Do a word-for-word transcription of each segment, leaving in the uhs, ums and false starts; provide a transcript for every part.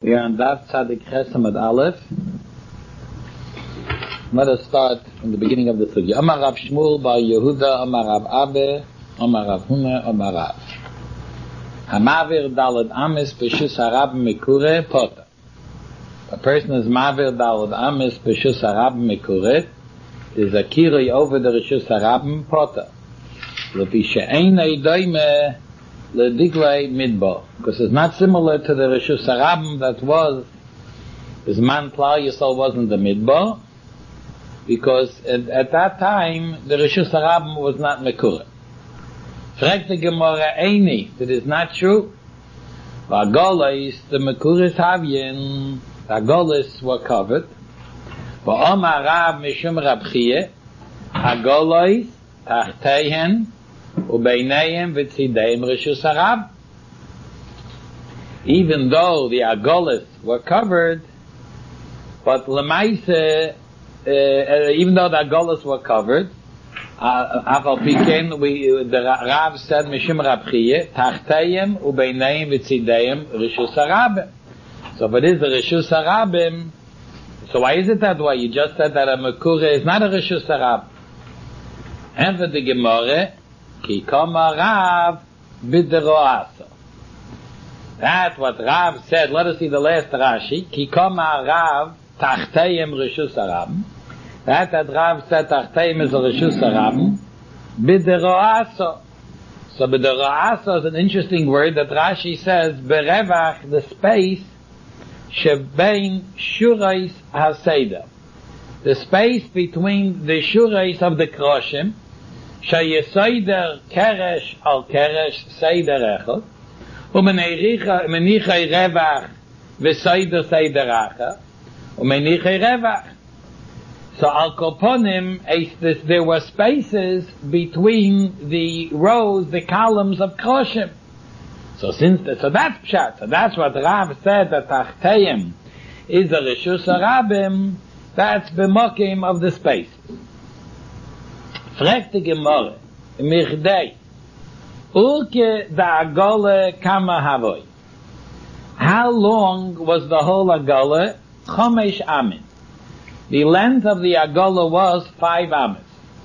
We are on Daf Tzadik Chesam at Aleph. Let us start from the beginning of the sugya. Amar Rav Shmuel bar Yehuda, Amar Rav Abe, Amar Rav Huna, Amar Rav. Hamavir dalad amis b'shus harab mikure pota. A person is mavir dalad amis b'shus harab mikure is a kirei over the reshus harab pota. Lefi she'einei doime lediglei midbar, because it's not similar to the reshus harab that was his man Klal Yisrael wasn't the midbar, because at, at that time the reshus harab was not mikure. Fragt the Gemara Eini, that is not true. Vagolis, the Mekuris Havyin, Vagolis were covered. Va'omar Rav Mishum Rab Chiyeh, Hagolis, Tachteihen, Ubeineihem, Vitzideim Reshus Harab. Even though the Agolis were covered, but Lemaise, uh, uh, even though the Agolis were covered, Afal Piken, we the Rav said Mishum Rab Chiyeh, Tachteihem Ubeineihem Vitzideim Reshus Harabim. So if it is the Reshus Harabim, so why is it that way? You just said that a Mekure is not a Reshus Harab. And for the Gemara, Ki Kama Rav B'deroasa. That's what Rav said. Let us see the last Rashi. Ki Kama Rav Tachteihem Reshus Harabim. That that Rav said Tachteihem is a Reshus Harabim. B'deroasa. So B'deroasa is an interesting word that Rashi says, Berevach, the space, Shebein Shurais HaSeder. The space between the Shurais of the Kroshim, Shayeseider Keresh al Keresh Seider Echot, Umenichai Revach V'Seider Seider Acha, Umenichai Revach. So Al Koponim, there were spaces between the rows, the columns of Kroshim. So since the, so that's pshat. So that's what Rav said, that Tachteihem is a Reshus Harabim. That's b'mokim of the spaces. Fragt the Gemara, Michdei, Urke da Agole kama havoy. How long was the whole Agole? Chomesh amin. The length of the Agola was five amas.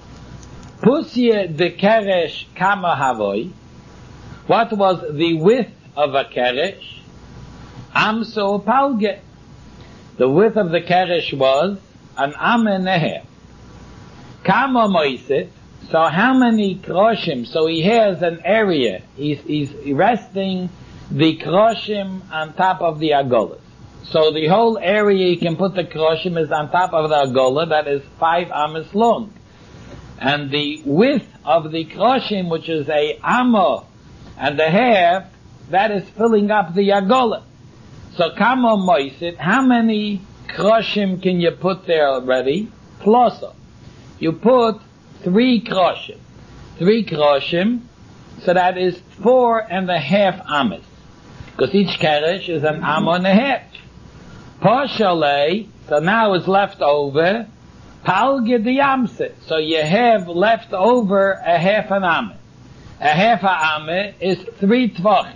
Pusye de keresh kama havoy. What was the width of a keresh? Amso palge. The width of the keresh was an am and a half. Kama moiset. So how many kroshim? So he has an area. He's, he's resting the kroshim on top of the agolas. So the whole area you can put the kroshim is on top of the agola, that is five amas long. And the width of the kroshim, which is a amma and a half, that is filling up the agola. So kamo moisit, how many kroshim can you put there already? Plosa. You put three kroshim. Three kroshim, so that is four and a half amas. Because each keresh is an amma and a half. Poshalei, so now it's left over, palge diyamse. So you have left over a half an amma. A half a amma is three tvachim.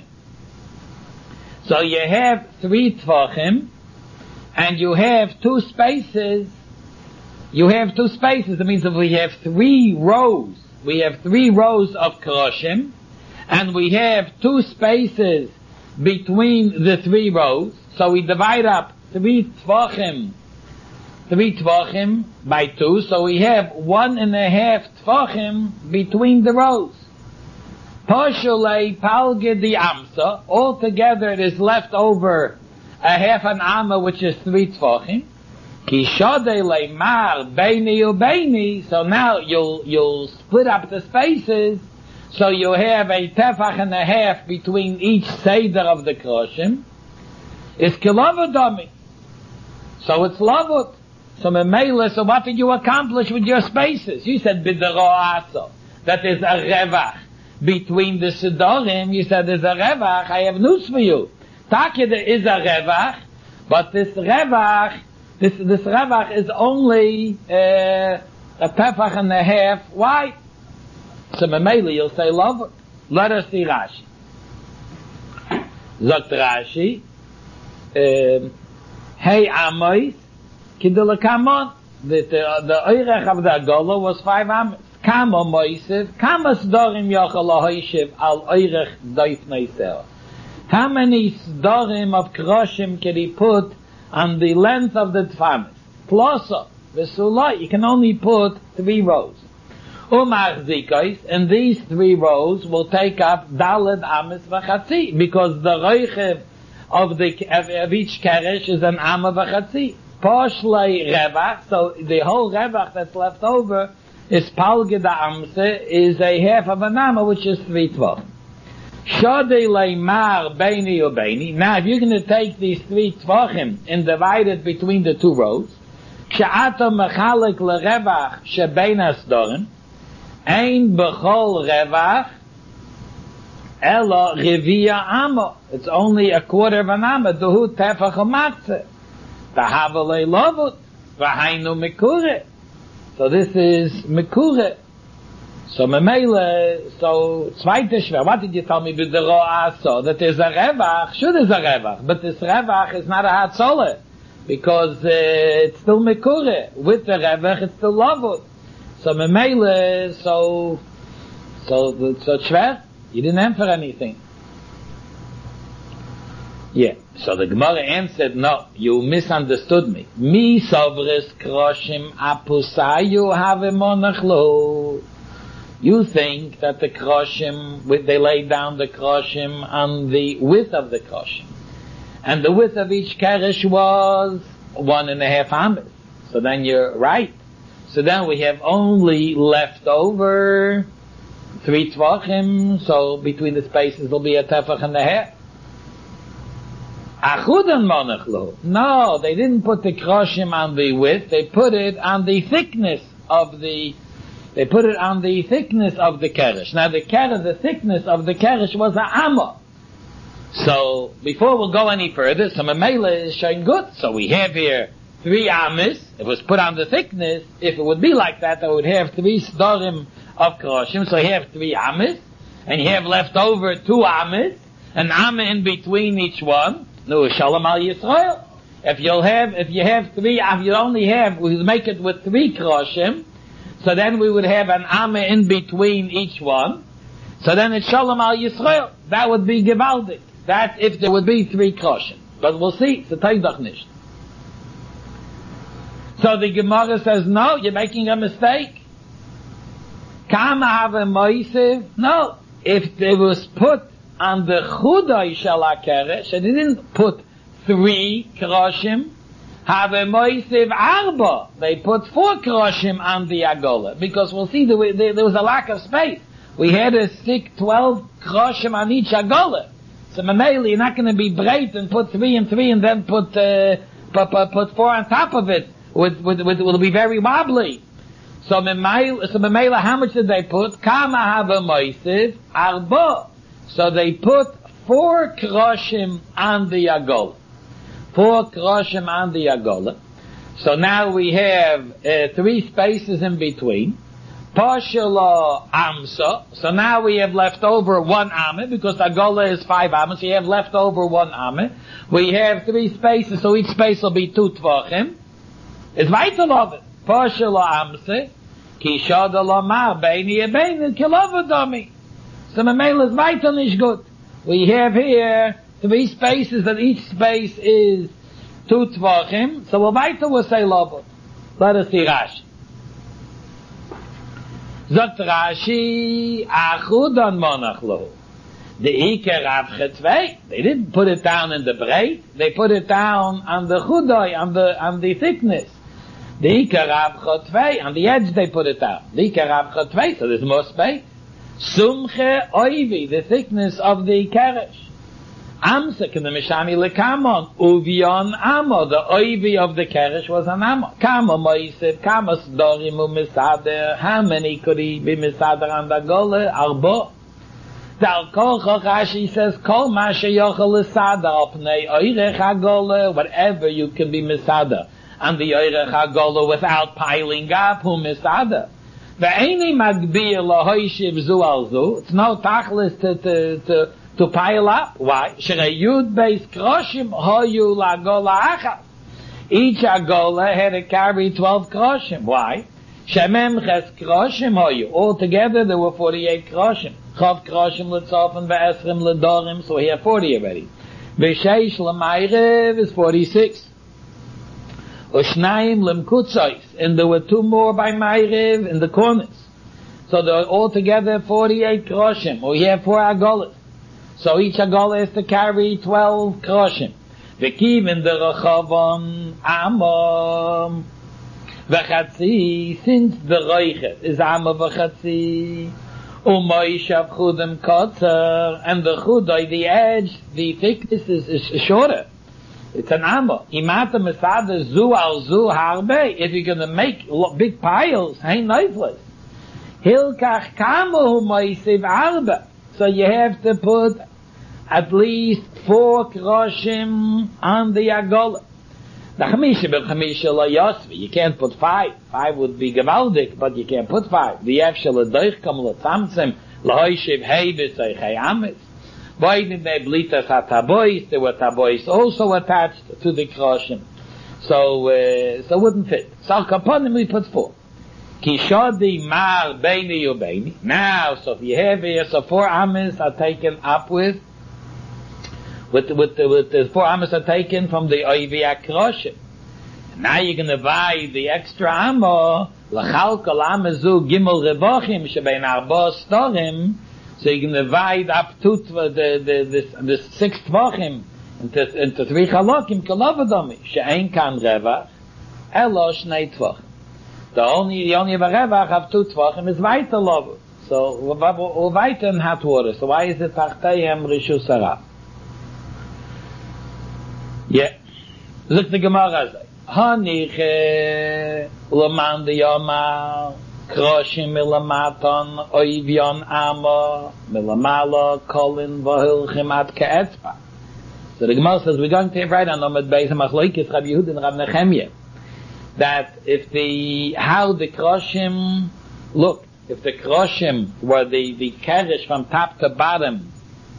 So you have three tvachim, and you have two spaces. You have two spaces. That means if we have three rows, we have three rows of kroshim, and we have two spaces between the three rows. So we divide up three tvachim, three tvachim by two. So we have one and a half tvachim between the rows. Poshulei palge di amsa. Altogether it is left over a half an amma, which is three tvachim. Ki shodei leimar beini ubeini. So now you'll you'll split up the spaces. So you have a tefach and a half between each seder of the kroshim. It's kilovodami. So it's lavut. So memela. So what did you accomplish with your spaces? You said b'deroasa. That is a revach. Between the Sidorim, you said there's a revach. I have news for you. Taka, there is a revach, but this revach, this this revach is only uh, a tefach and a half. Why? So memela, you'll say love. Let us see Rashi. Zot Rashi, um, hey amois, kidula kamon. The, the, the oirech of the Agola was five ames. Kama moisiv, kama sdorim yochel ahoishiv al oirech doif neisel. How many sdorim of kroshim can he put on the length of the tfamis? Plosa, v'sulai, you can only put three rows. Umar zikos, and these three rows will take up daled ames v'chatzi, because the roichev of the of, of each keresh is an amma v'chatzi. Poshlei revach, so the whole revach that's left over is palge da amse, is a half of an amma, which is three tvach. Shodei leimar beini ubeini. Now, if you're going to take these three tvachim and divide it between the two rows, k'ata mechalek lerevach shebein asdorim, ein bechol revach ela revia amma. It's only a quarter of an amma. Duhu tefach u'matzeh. Tahavalei lovut v'hainu mikure. So this is mikure. So memele, so zweite shver. What did you tell me with the roa so that there's a revach? Sure, there's a revach, but this revach is not a hatzole because uh, it's still mikure. With the revach, it's still lovut. So memele, so so so shver. You didn't answer anything. Yeah. So the Gemara answered, no, you misunderstood me. Mi sovres kroshim apusayu have monachlo. You think that the kroshim, they laid down the kroshim on the width of the kroshim. And the width of each keresh was one and a half ames. So then you're right. So then we have only left over three tvachim, so between the spaces there'll be a tefach and a half. No, they didn't put the kroshim on the width, they put it on the thickness of the, they put it on the thickness of the keresh. Now the keresh, the thickness of the keresh was a amma. So, before we'll go any further, so Mamela is showing good. So we have here three amas, if it was put on the thickness, if it would be like that, I would have three storim of kroshim, so you have three amas, and you have left over two amas, an amma in between each one. No, Shalom al Yisrael. If you'll have, if you have three, if you only have, we make it with three kroshim, so then we would have an amma in between each one. So then it's Shalom al Yisrael. That would be gewaldig. That if there would be three kroshim. But we'll see. It's a teidach nicht. So the Gemara says, no, you're making a mistake. Kama have a moisiv? No. If it was put on the chudai shel hakeresh, and they didn't put three kroshim, have a moisiv arba. They put four kroshim on the agola, because we'll see there, there, there was a lack of space. We had to stick twelve kroshim on each agola. So mameli, you're not going to be breit and put three and three and then put uh, put, put, put four on top of it. With, with, with, it'll be very wobbly. So mamela, so mamela, how much did they put? Kama have a moisiv arba. So they put four kroshim on the agola. Four kroshim on the agola. So now we have uh, three spaces in between. Pashala amsa. So now we have left over one ame, because the agola is five ames, so you have left over one ame. We have three spaces, so each space will be two tvachim. It's vital of it. Pashala amsa. Ki shada lamar beini e beini kilovadami. So Mamela is vital nicht good. We have here three spaces, that each space is two tvachim. So we'll weiter will say lobot. Let us see Rashi. Zot Rashi, achudan monachlo. The Iker Rav Chetvei, they didn't put it down in the breit, they put it down on the chudai, on the, on the thickness. The Iker Rav Chetvei, on the edge they put it down. The Iker Rav Chetvei, so there's more space. Sumche oivi, the thickness of the keresh. Amsek in the Mishani lekamon, uvion amo, the oivi of the keresh was an amo. Kama moisev, kama sdorim u'misader, how many could he be misader on the gole? Arbo. Dal kol Rashi says, kol ma sheyochel l'sader, opnei oirech hagole, whatever you can be misader, and the oirech hagole without piling up, who misader. Ve'eni magbir lahoishiv zu al zu. It's no tachlis to, to, to to pile up. Why? Shrei Yud Beis Kroshim Hoyu Lagola Achas. Each Agola had to carry twelve Kroshim. Why? Shemem Ches Kroshim Hoyu. Altogether there were forty-eight Kroshim. Chav Kroshim L'Tzofen Ve'esrim L'Dorim, so he had forty already. V'sheish L'Mayrev is forty-six. Ushnaim L'Mkutzos, and there were two more by Mayrev in the corners. So there are altogether forty-eight Kroshim, or he had four Agolas. So each Agola has to carry twelve Kroshim. V'kivin the Rechavon Amam V'chatzi, since the Reichet is Amma V'chatzi, U'moishav Chudem Kotzer, and the Chudai, the edge, the thickness is, is shorter. It's an Amma. Imata Masada Zu al Zu Harbe, if you're going to make big piles, ain't nifeless. Hilkach Kamu Moisiv Arba. So you have to put at least four Kroshim on the Agola. The Chamisha B'Chamisha Lo Yosvi, you can't put five. Five would be Gevaldik, but you can't put five. The Yefshel L'Doichkam L'Tzamtzem L'Hoishiv Hei B'Soichei Amis. Why did they Blitas HaTabois? There were Tabois also attached to the Kroshim. So, uh, so it wouldn't fit. So Kaponim we put four. Kishodi Mar Beini Ubeini. Now, so if you have here, so four Amis are taken up with With, with, the, with the four amas are taken from the Oivi Akroshim. Now you're going to buy the extra Amma, L'chal Kol Amazu Gimel Revochim, Shebein Arba Storim, so you're going to divide up to the, the, the, the six Tvochim into, into three Chalokim, Kolovadomi, She'ein Kan Revach, Elo Shnei Tvochim. The only, the only of a Revach of two Tvochim is Weiter Lovu. So, or Weiter in hot water. So why is it Tachtayim Rishus Harab? Yeah. Look the Gemara say. Haniche Laman de Yomar Kroshim Milamaton Oivion Amo Milamala Kolin Vahilchim Ad Ke'etzpa. So the Gemara says we're going to write on Omed Beis HaMachloikis Rabbi Yehuda and Rabbi Nechemia that if the how the Kroshim look, if the Kroshim were the the keresh from top to bottom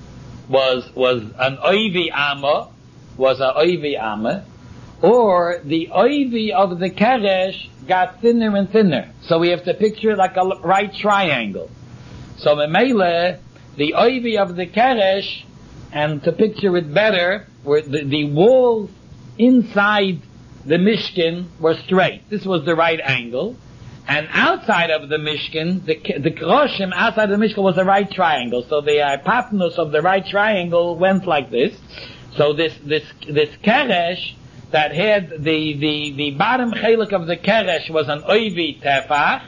was was an Oivi Amo, was a Oivi Amma, or the Oivi of the Keresh got thinner and thinner. So we have to picture it like a right triangle. So Memele, the Oivi of the Keresh, and to picture it better, were the, the walls inside the Mishkan were straight. This was the right angle. And outside of the Mishkan, the, the Kroshim outside of the Mishkan was a right triangle. So the hypotenuse of the right triangle went like this. So this, this, this Keresh that had the, the, the bottom chelik of the Keresh was an Oivi Tefach.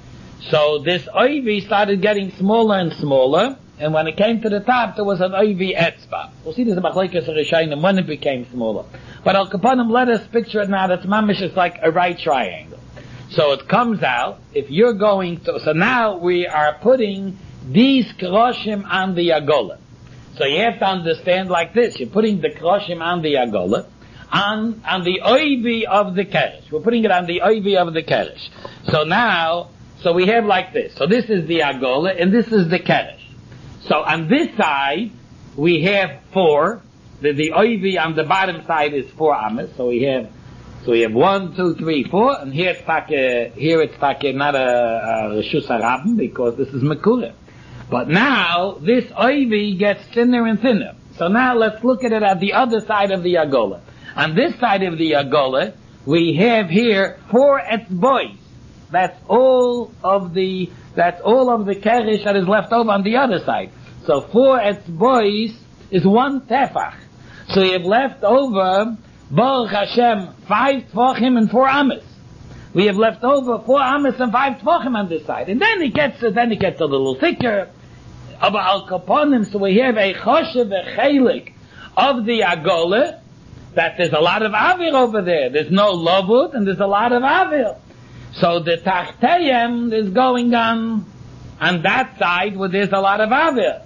So this Oivi started getting smaller and smaller, and when it came to the top, there was an Oivi Etzba. We'll see this in Machlokes Rishonim when it became smaller. But Al Kaponim, let us picture it now that Mamish is like a right triangle. So it comes out, if you're going to, so now we are putting these Kroshim on the Agola. So you have to understand like this. You're putting the Kroshim on the Agola, on, on the Oivi of the Keresh. We're putting it on the Oivi of the Keresh. So now, so we have like this. So this is the Agola, and this is the Keresh. So on this side, we have four. The, the Oivi on the bottom side is four Amas. So we have, so we have one, two, three, four, and here it's like a, here it's like a, not a, a Reshus HaRabim, because this is Mekurim. But now, this Oivi gets thinner and thinner. So now let's look at it at the other side of the Agola. On this side of the Agola, we have here four Etzbois. That's all of the, that's all of the Keresh that is left over on the other side. So four Etzbois is one Tefach. So you have left over, Baruch Hashem, five Tvochim and four Amas. We have left over four Amas and five Tvochim on this side. And then it gets, then it gets a little thicker. Aber Al Kaponim, so we have a Choshev, a Chelik of the Agola, that there's a lot of Avir over there. There's no Lovut, and there's a lot of Avir. So the Tachtayim is going on, on that side where there's a lot of Avir.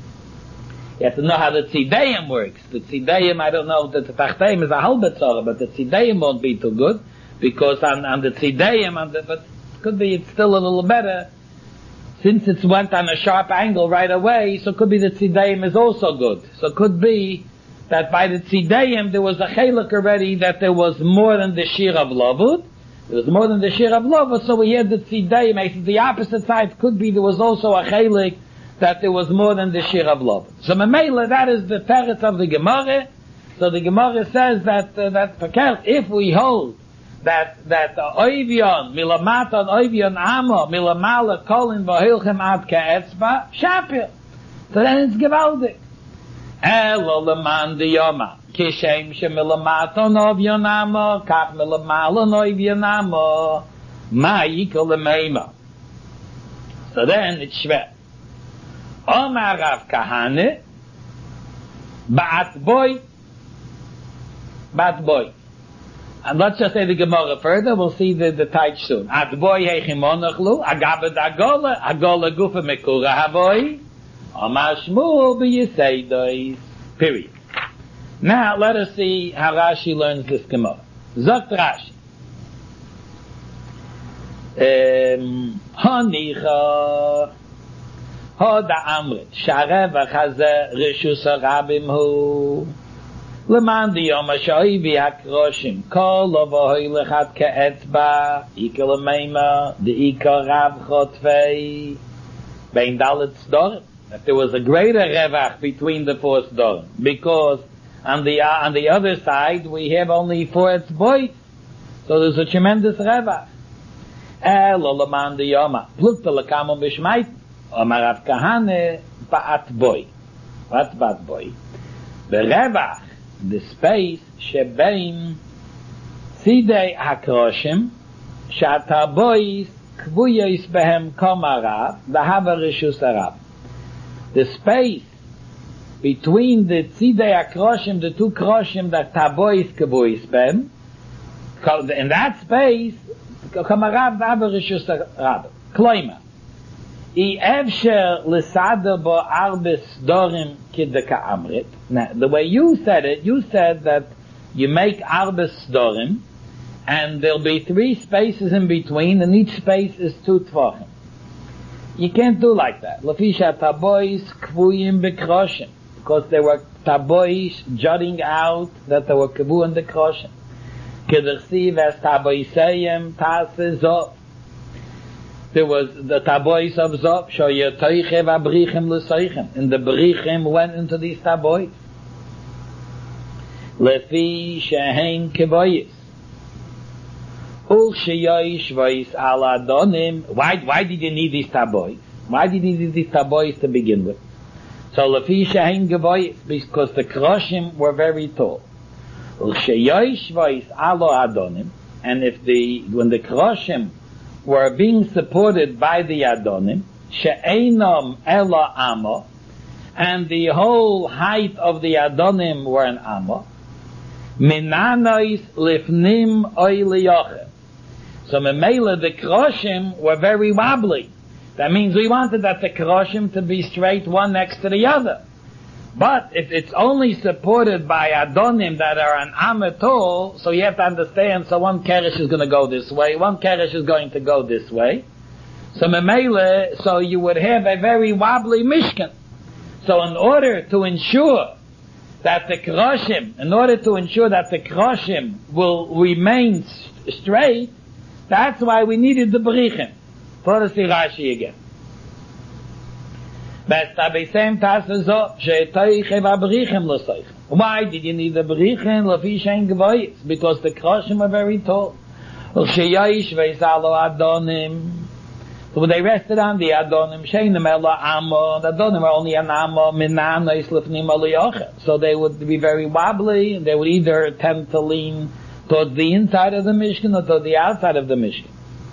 You have to know how the Tzidayim works. The Tzidayim, I don't know that the Tachtayim is a halbetzorah, but the Tzidayim won't be too good, because on, on the Tzidayim, on the, but it could be it's still a little better. since it went on a sharp angle right away, so it could be that Tzidayim is also good. So it could be that by the Tzidayim there was a chelik already, that there was more than the Shir of Lavud. There was more than the Shir of Lavud, so we had the Tzidayim. The opposite side could be there was also a chelik that there was more than the Shir of Lavud. So Memela, that is the teretz of the Gemara. So the Gemara says that uh, that if we hold that that oivion milamatan oivion amo milamala kolin v'hilchem ad ke'etzba shapir. So then it's gewaldig. Elo leman diyoma kishem shemilamatan oivion amo kach milamalan oivion amo ma yikol lemeima. So then it's shver. Omar Rav Kahane ba'at boy ba'at boy. And let's just say the Gemara further, we'll see the, the type soon. At boy hechimonachlu, agabed agola, agola gufa mekura havoy, amar shmuel b'yiseidois. Period. Now, let us see how Rashi learns this Gemara. Zokt Rashi. Um, Hanicha, hoda amrit, sharevach hazeh rishus harabim hu, Leman di yom ha-shoivi ha-kroshim kol ovohoi lechat ke'etzba ika lemeima di ika rav chotvei bein dalet sdorim, that there was a greater revach between the four sdorim, because on the uh, on the other side we have only four etzbois, so there's a tremendous revach. Elo leman di yoma plukta lekamo b'shmait omar Rav Kahane ba'at boy. What's ba'at boy? The revach, the space shebein tzidei hakroshim shatabois kvuyos behem komarav v'hava rishus harav. The space between the tzidei hakroshim, the two kroshim that tabois kvuyos behem, in that space komarav v'hava rishus harav. Kloima I efsher l'sader bo arbes dorim kideka amrit. Now, the way you said it, you said that you make arbes dorim, and there'll be three spaces in between, and each space is two tvachim. You can't do like that. Lafisha tabois kvuyim bekroshim, because there were tabois jutting out that there were kavu in the kroshim. Kedersiv as taboisayim tasezov. There was the tabois of Zov, shoyetoiche v'abrichim l'soichem, and the brichim went into these tabois. Lefi shehein kevoyis. Ul sheyoish vois al adonim. Why, why did you need these tabois? Why did you need these tabois to begin with? So lefi shehein kevoyis, because the kroshim were very tall. Ul sheyoish vois al adonim, and if the, when the kroshim were being supported by the Adonim, she'einom ela amo, and the whole height of the Adonim were an amo, minanois lifnim oy liyochem. So memela, the kroshim were very wobbly. That means we wanted that the kroshim to be straight one next to the other. But if it's only supported by Adonim that are an Amma tall, so you have to understand, so one Keresh is going to go this way, one Keresh is going to go this way. So Memele, so you would have a very wobbly Mishkan. So in order to ensure that the Kroshim, in order to ensure that the Kroshim will remain st- straight, that's why we needed the Berichim. Let us see Rashi again. Why did you need the berichim? Because the kroshim are very tall. So when they rested on the adonim, the adonim are only an amo, so they would be very wobbly, and they would either tend to lean towards the inside of the Mishkan or towards the outside of the Mishkan.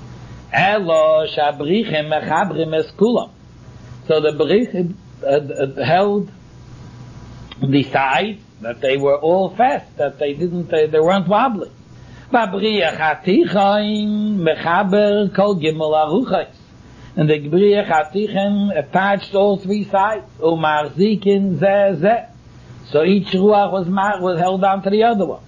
So the Berichim uh, uh, held the sides, that they were all fast, that they didn't, they, they weren't wobbly. And the Gebriach Hatichim attached all three sides. Umar Zikin zeh zeh. So each Ruach was, was held on to the other one.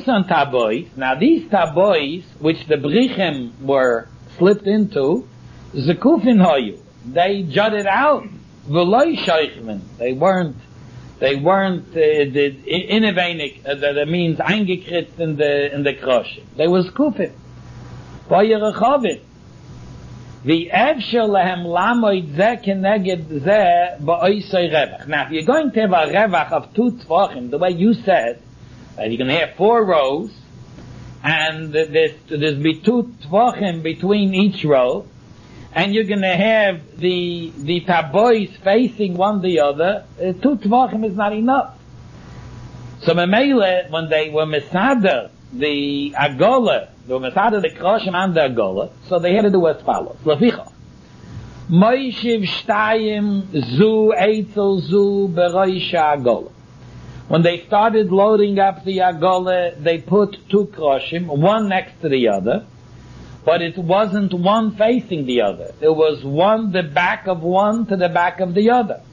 Now these tabois, which the Berichim were slipped into, Zekufin hoyu. They jutted out. V'loy shaychmen. They weren't, they weren't, uh, the innovanik, uh, that means eingekritzt in the, in the kroshim. They was kufin. V'yerechovin. V'evshel lehem lamoid zeh keneged zeh ba'oisei revach. Now, if you're going to have a revach of two tvachim, the way you said, uh, you're going to have four rows, and there's, there's be two tvachim between each row, and you're going to have the the tabois facing one the other, uh, two tvachim is not enough. So Memele, when they were Mesada, the Agola, they were Mesada the Kroshim and the Agola, so they had to do as follows. Laficha. Moishiv shtayim zu eitzel zu beroisha Agola. When they started loading up the Agola, they put two Kroshim, one next to the other, but it wasn't one facing the other. It was one, the back of one to the back of the other.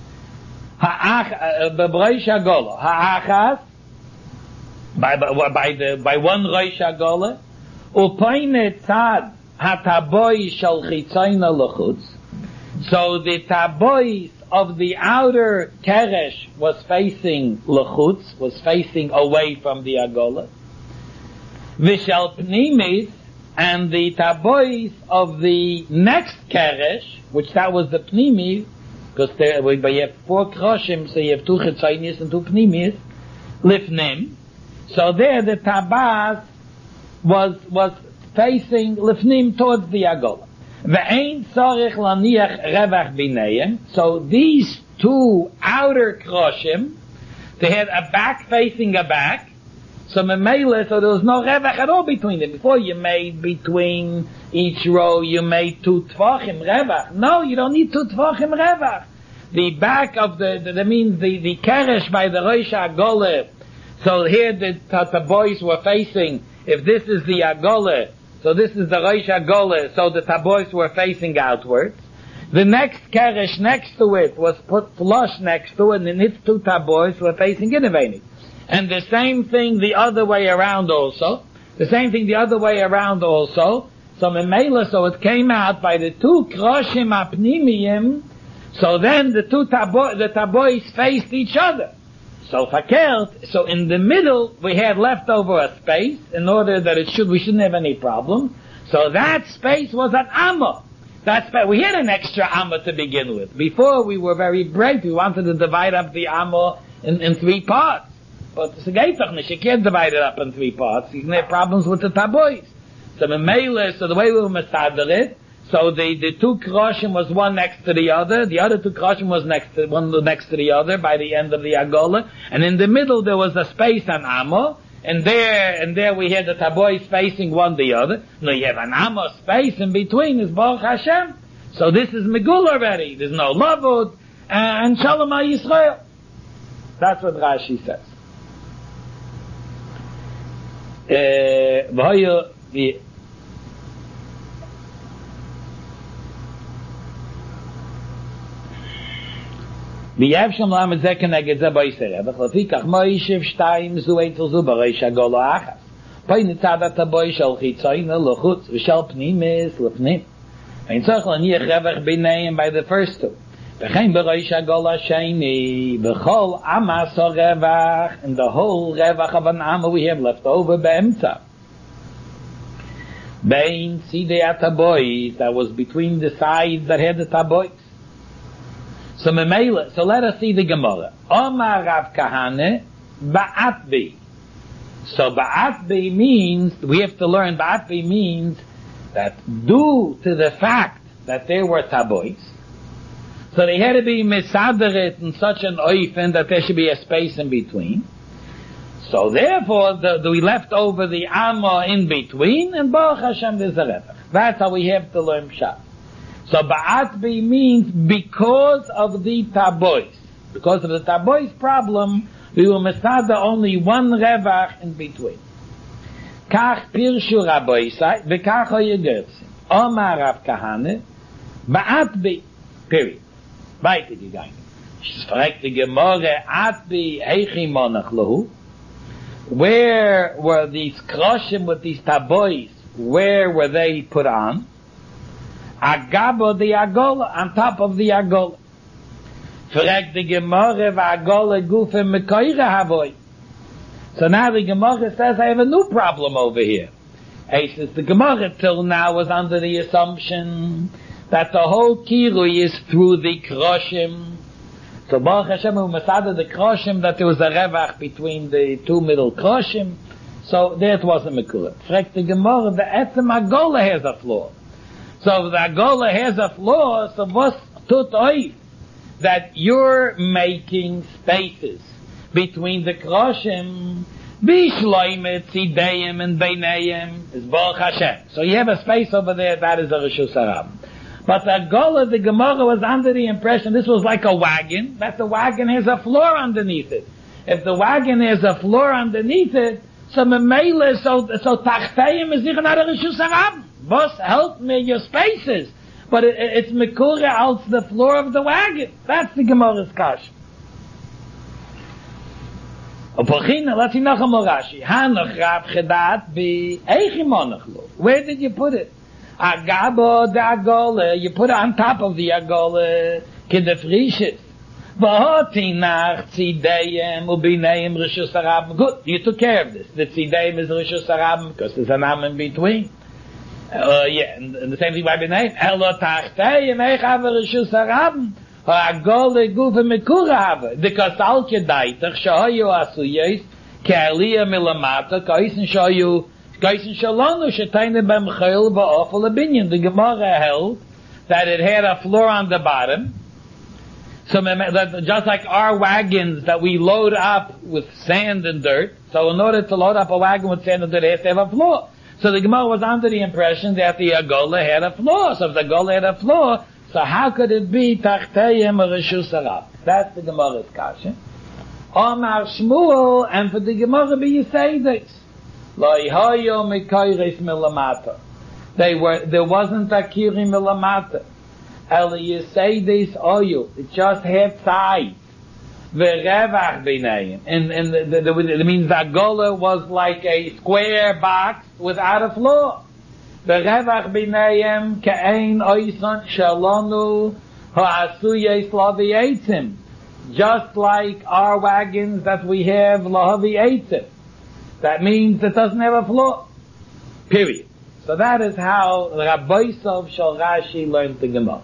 Beroish Agola. Ha'achas, by, by, by the, by one Roish Agola, upoine tzad ha'taboi shal chitzayna l'chutz. So the tabois of the outer keresh was facing l'chutz, was facing away from the Agola. V'shal pnimis, and the tabois of the next keresh, which that was the pnimi, because there, but you have four kroshim, so you have two chitzaynis and two pnimis, lifnim. So there the tabas was, was facing lifnim towards the Agola. Ve'ein tzorich laniach revach binayim. So these two outer kroshim, they had a back facing a back, so memele, so there was no revach at all between them. Before you made between each row, you made two tvachim revach. No, you don't need two tvachim revach. The back of the, the that means the, the keresh by the Rosh Agola. So here the, the, the boys were facing, if this is the Agola, so this is the Rosh Agola, so the tabois were facing outwards. The next keresh next to it was put flush next to it, and its two tabois were facing innovating. And the same thing the other way around also. The same thing the other way around also. So memela, so it came out by the two kroshim apnimiyim. So then the two tabo, the tabois faced each other. So fakert, so in the middle we had left over a space in order that it should, we shouldn't have any problem. So that space was an amma. That space, we had an extra amma to begin with. Before we were very brave, we wanted to divide up the amma in, in three parts. But it's a geht doch nicht. You can't divide it up in three parts. You can have problems with the tabois. So the mele, so the way we were mesader it, so the, the two kroshim was one next to the other, the other two kroshim was next to, one next to the other by the end of the Agola, and in the middle there was a space on Amo, and there, and there we had the tabois facing one the other. No, you have an Amo space in between, is Baruch Hashem. So this is Megul already. There's no Lavud, and Shalom HaYisrael. That's what Rashi says. Uh, the V'yevsham lamed zeh keneged zeh b'oisei revach, lefikach moishiv shtayim zu eitzel zu b'reish Agola achas. Poin tzad hataboy shel chitzayna l'chutz v'shel pnimis l'pnim. Ein tzorich laniach revach b'neiim by the first two. V'chein b'reish Agola sheni b'chol amas ha-revach, and the whole revach of an amma we have left over be'emtza. Bein sidei hataboy, that was between the sides that had the tabois. So memela, so let us see the Gemara. Omar Rav Kahane ba'atbi. So ba'atbi means, we have to learn, ba'atbi means that due to the fact that there were tabois, so they had to be misaderet in such an oifen that there should be a space in between. So therefore, the, the, we left over the amma in between, and Baruch Hashem there's a revach. That's how we have to learn Pshat. So ba'atbi means because of the tabois. Because of the tabois problem, we will mesada only one revach in between. Kach pirshu raboisai, v'kach hoyegertzim. Omar Rav Kahane, ba'atbi, period. Weiter gegangen. Fragt die Gemara, atbi heichi monach lahu. Where were these kroshim with these tabois, where were they put on? Agabo the Agola, on top of the Agola. Frag the Gemara, Agola Gufe Mekoire Havoy. So now the Gemara says, I have a new problem over here. He says, the Gemara till now was under the assumption that the whole Kirui is through the Kroshim. So Baruch Hashem, we masada the Kroshim, that there was a revach between the two middle Kroshim. So there it wasn't Mekura. Frag the Gemara, the Etzem Agola has a flaw. So if the Agola has a flaw, so what's tut oif? That you're making spaces between the Kroshim, Bishloimet, Tzideyim, and Beineyim, is Baruch Hashem. So you have a space over there, that is a Rishus Harabim. But the Agola, the Gemara was under the impression this was like a wagon, that the wagon has a floor underneath it. If the wagon has a floor underneath it, so Memele, so, so Tachteyim is sicher not a Rishus Harabim. Boss, help me your spaces. But it, it's Mekura out the floor of the wagon. That's the Gemara's kash. Let's see noch einmal Rashi. Hanoch Rav Chedat bi Eichimonach lo. Where did you put it? Agabo the Agola. You put it on top of the Agola. Kide Frisches. V'hoti nach Tzideyim u'bineim Rishus Harabim. Good, you took care of this. The Tzideyim is Rishus Harabim because there's an am in between. Uh, yeah, and, and the same thing by B'nai. Elo Tachteyim eich have Rishus Harabim. Ha'agole gufe Mekura have. Because al kedaitach shahayu asuyes ke'aliyah milamata ka'isen shahayu ka'isen shalonu shetayne b'mchel ba'ofel abinyan. The Gemara held that it had a floor on the bottom. So just like our wagons that we load up with sand and dirt, so in order to load up a wagon with sand and dirt, it has to have a floor. So the Gemara was under the impression that the Agola had a floor. So if the Agola had a floor, so how could it be Tachteyim or Rishus Harabim? That's the Gemara's kasha. Omar Shmuel, and for the Gemara be Yiseides. Lo yihoyo mikoires milamata. They were, there wasn't a kiri milamata. El Yiseides oyu. It just had sides. V'revach b'neim. And, and the, the, the, it means the Agola was like a square box without a floor. V'revach b'neim ke'ein oison shalonu ha'asuyes lavi eitzim. Just like our wagons that we have lavi eitzim. That means it doesn't have a floor. Period. So that is how Rabbi Yosef Shal Rashi learned the Gemara.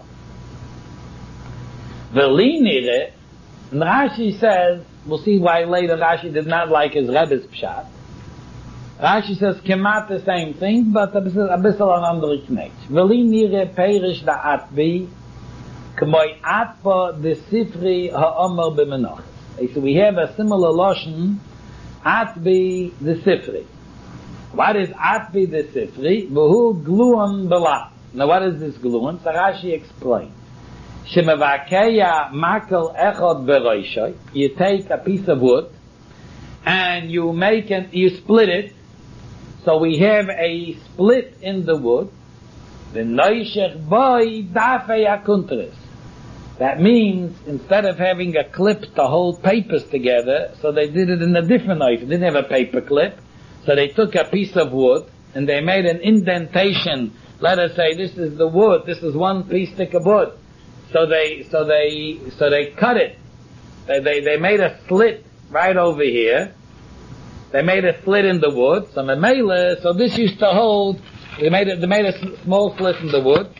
V'linire, and Rashi says, we'll see why later Rashi did not like his Rebbe's Pshat. Rashi says, kemat the same thing, but a bissel, a bissel on andere Knech. V'li nire perish da atbi, k'moi atba de sifri ha'omer b'menachas. So we have a similar lotion, atbi de sifri. What is atbi de sifri? V'hu gluon b'la. Now what is this gluon? So Rashi explained. Shemavakeya makel echad beroishay. You take a piece of wood and you make it, you split it. So we have a split in the wood. The noishech boy dafei akunteres. That means instead of having a clip to hold papers together, so they did it in a different way. They didn't have a paper clip, so they took a piece of wood and they made an indentation. Let us say this is the wood. This is one piece stick of wood. So they, so they, so they cut it. They, they, they made a slit right over here. They made a slit in the wood. So memela, so this used to hold, they made it, they made a small slit in the wood.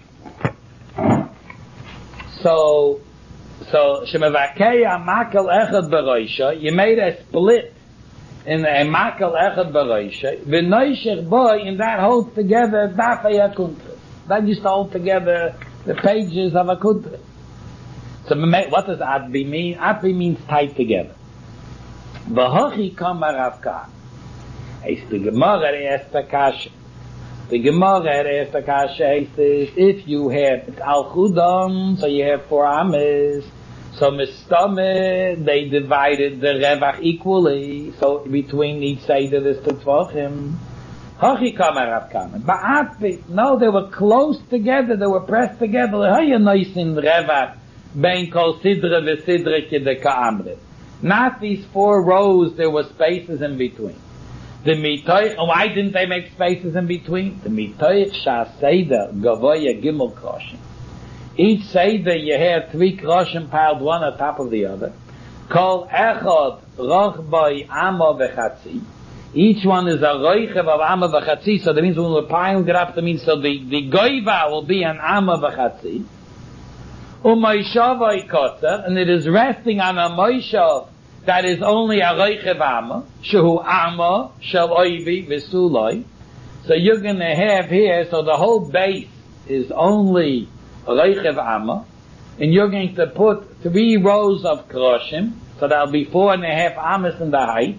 So, so, shemavakeya makel echad beroisha, you made a split in a makel echad beroisha, v'noishech boy, and that holds together dafei akuntres. That used to hold together the pages of a kuntre. So what does atbi mean? Atbi means tied together. V'hochi kamar avka. It's the Gemara asked the kasha. The Gemara asked the kasha says, if you have al chudam, so you have four ames, so mistame, they divided the revach equally, so between each side of the tvachim. Hachi kamar avka. Ba'atbi, no, they were close together, they were pressed together. Haya noisin revach, ben kol sidra v'sidra k'de ka'amre. Not these four rows, there were spaces in between. The mitoich, and why didn't they make spaces in between? The mitoich sha seder gavoya gimel kroshim. Each seder you have three kroshim piled one on top of the other. Kol echad rochboi amo v'chatzi. Each one is a roichev of amo v'chatzi, so that means when we're piling it up, that means so the, the goiva will be an amo v'chatzi. U'moishavoi kotzer, and it is resting on a moishav that is only a roichev amo, shehu amo, shel oivi v'suloi. So you're gonna have here, so the whole base is only roichev amo, and you're going to put three rows of kroshim, so that'll be four and a half amos in the height.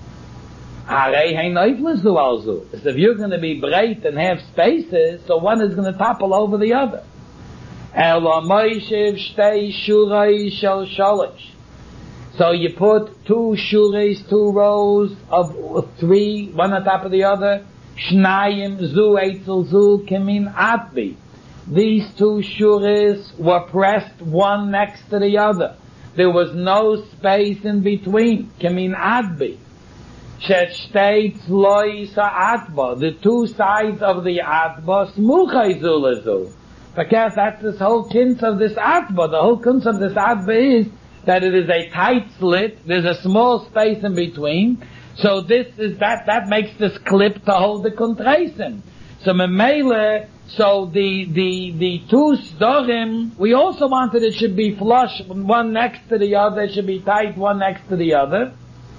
So if you're going to be bright and have spaces, so one is going to topple over the other. So you put two shuris, two rows of three, one on top of the other. Shnayim zu eitzel zu kemin atbi. These two shuris were pressed one next to the other. There was no space in between. Kemin adbi. Shet lois atba. The two sides of the atba smuchai zulazu. Because that's this whole kinz of this atba. The whole kinz of this atba is that it is a tight slit. There's a small space in between. So this is that that makes this clip to hold the kontreisen. So memele. So the, the, the two sdorim, we also wanted it should be flush, one next to the other, it should be tight, one next to the other.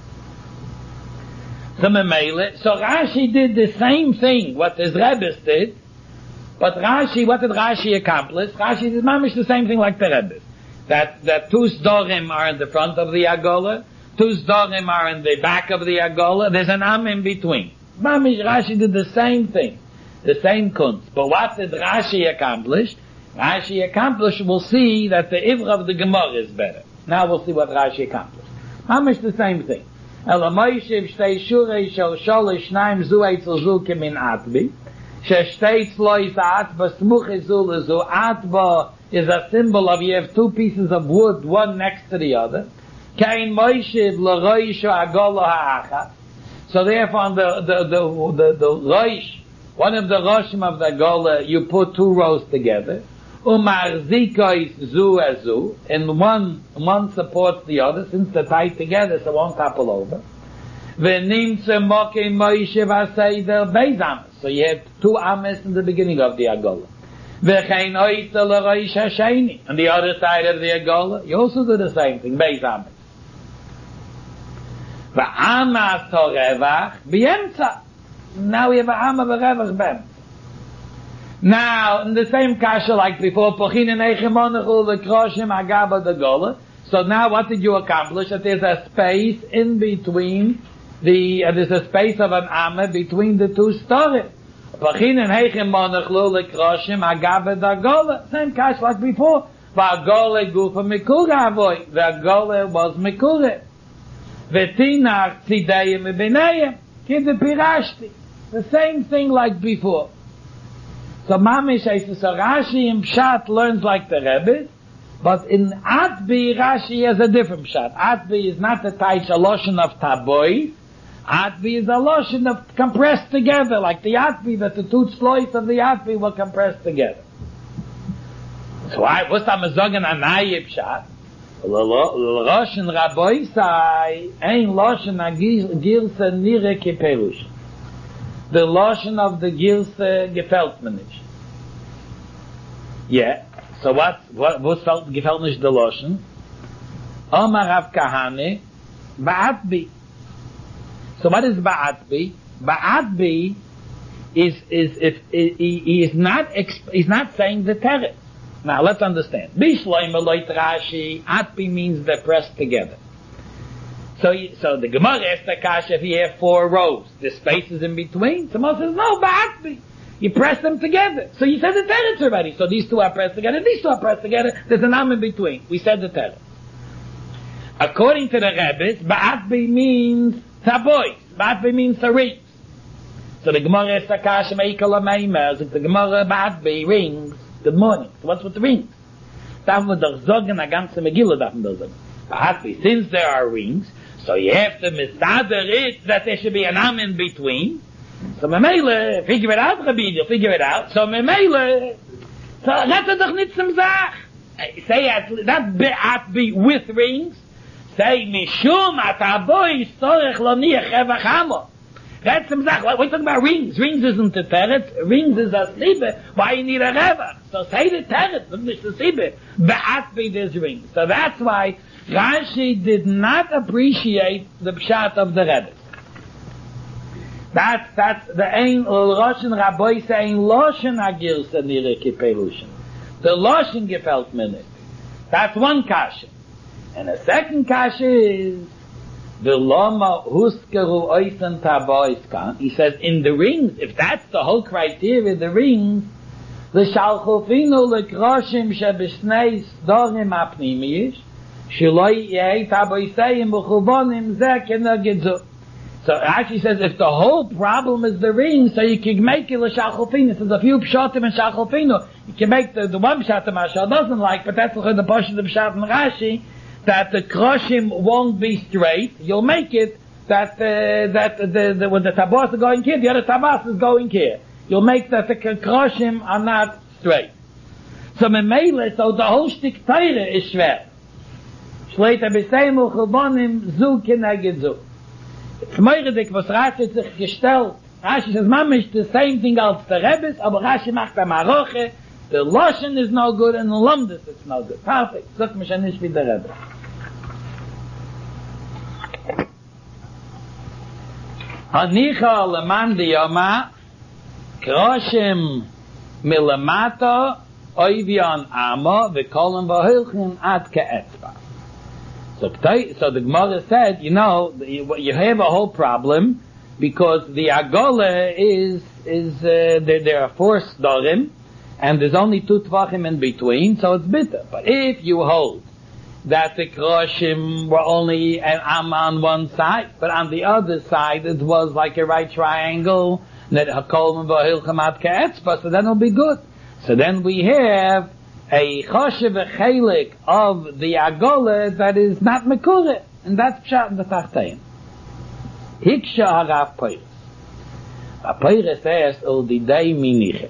So memele, so Rashi did the same thing, what his Rebbe did, but Rashi, what did Rashi accomplish? Rashi did mamish the same thing like the Rebbe. That, that two sdorim are in the front of the Agola, two sdorim are in the back of the Agola, there's an am in between. Mamish, Rashi did the same thing. The same kunst. But what did Rashi accomplish? Rashi accomplished, we'll see that the Ivra of the Gemara is better. Now we'll see what Rashi accomplished. Mamish the same thing. Ela Moshev shtei shurei shel sholish shnaim zu eitzel zu kemin atbi. Sheshtei tzlois atba smuche zu lezu. Atba is a symbol of you have two pieces of wood, one next to the other. Kein Moshev l'roisho agolo ha'achat. So therefore on the, the, the, the, the roish, one of the roshim of the gola, you put two rows together. Umar zikois zu azu, and one, one supports the other, since they're tied together, so it won't topple over. V'nimtze moke Moshe v'aseider beis ames. So you have two ames in the beginning of the agola. V'chein oisel l'roish hasheni. On the other side of the agola, you also do the same thing, beis ames. V'amas torevach b'yemtza. Now we have a Amma v'revach ben. Now, in the same kasha like before, Pochin and Eichemonachul v'kroshim agaba the gola. So now what did you accomplish? That there's a space in between the, uh, there's a space of an Amma between the two stories. Pochin and Eichemonachul v'kroshim agaba the gola. Same kasha like before. V'agola gufa mikura avoy. V'agola was mikura. V'tinach tzidayim v'binayim. Kid the pirashti. The same thing like before. So Mamish says, so Rashi in Pshat learns like the Rebbe, but in Atbi, Rashi has a different Pshat. Atbi is not the Taish, a lotion of Taboy. Atbi is a lotion of compressed together, like the Atbi, that the two tzlois of the Atbi were compressed together. So I, what's that Mazogan Anayi Pshat? L'Loshen Raboisai, ein Loshen Agilse Nire Keperush. The Loshen of the Gilse gefällt mir nicht. Yeah. So what, what, what felt, gefällt nicht the Loshen? Omar Rav Kahane, Ba'atbi. So what is Ba'atbi? Ba'atbi is, is, if, he, he is not, he's not saying the teretz. Now let's understand. Bishloim Eloit Rashi, Atbi means they're pressed together. So, so the Gemara asks the kasha, if you have four rows, the spaces in between. Someone says, no, Ba'atbi. You press them together. So you said the teretz already. So these two are pressed together, these two are pressed together, there's an am in between. We said the teretz. According to the Rebbe, Ba'atbi means tabois. Ba'atbi means the rings. So the Gemara asks the kasha, Meikala Meimer, the Gemara Ba'atbi, rings. Good morning. So what's with the rings? Darf man doch sagen, a ganze Megillah darf man doch sagen. Since there are rings, So you have to misader it that there should be an am in between. So Memele, figure it out, Rabbi, you'll figure it out. So Memele, so that's a doch nicht zum Sach. Say that beat be with rings. Say mishum ataboy storech lo niach evachamo. That's some Sach. We're talking about rings. Rings isn't the teret. Rings is a sibe. Why you need a revach? So say the teret, but not the sibe. Beat be this ring. So that's why Rashi did not appreciate the pshat of the Rebbe. That's, that's the ein Loshen Rabbi saying Loshen Agilsa Nire Kipelushen. The Loshen gefällt mir nicht. That's one kasha. And the second kasha is the Lama Huskeru Oisen Taboiskan. He says in the rings, if that's the whole criteria, the rings, the Shalchofinu Lekroshim Shebeshnei Sdorim Apnimiyish, Shloi Yei Taboisayim B'chubonim Zeh Kenegedzu. So actually says if the whole problem is the ring, so you can make it l'shalchofinu. There's a few pshatim and shalchofinu. You can make the, the one pshat that Mashal doesn't like, but that's the portion of the pshat and Rashi, that the kroshim won't be straight. You'll make it that uh, that the, the when the tabas are going here, the other tabas is going here. You'll make that the kroshim are not straight. So memele, so the whole shtik teire is schwer. Shleita b'seimul chubonim zu keneged zu. It's moiridik, was Rashi sich gestellt. Rashi says, Mama is the same thing als the Rebbe's, aber Rashi macht a Maroche, the Loshen is no good, and the Lomdus is no good. Perfect. Sag mich ja nicht wie der Rebbe. Hanicha leman diyoma, kroshim milamato, oivion amo, v'kolim v'hilchin ad ke'etzba. So, so the Gemara said, you know, you have a whole problem because the Agola is, is, uh, there, there are four Sdorim and there's only two Tvachim in between, so it's bitter. But if you hold that the Kroshim were only an Am on one side, but on the other side it was like a right triangle, that Hakol and Vahilchem Ad Ke'etzba, so then it'll be good. So then we have a choshev chelik of the agola that is not mekure, and that's pshat in the tachtein. Hiksha harav Peiris. A Peiris says, "O didei miniche."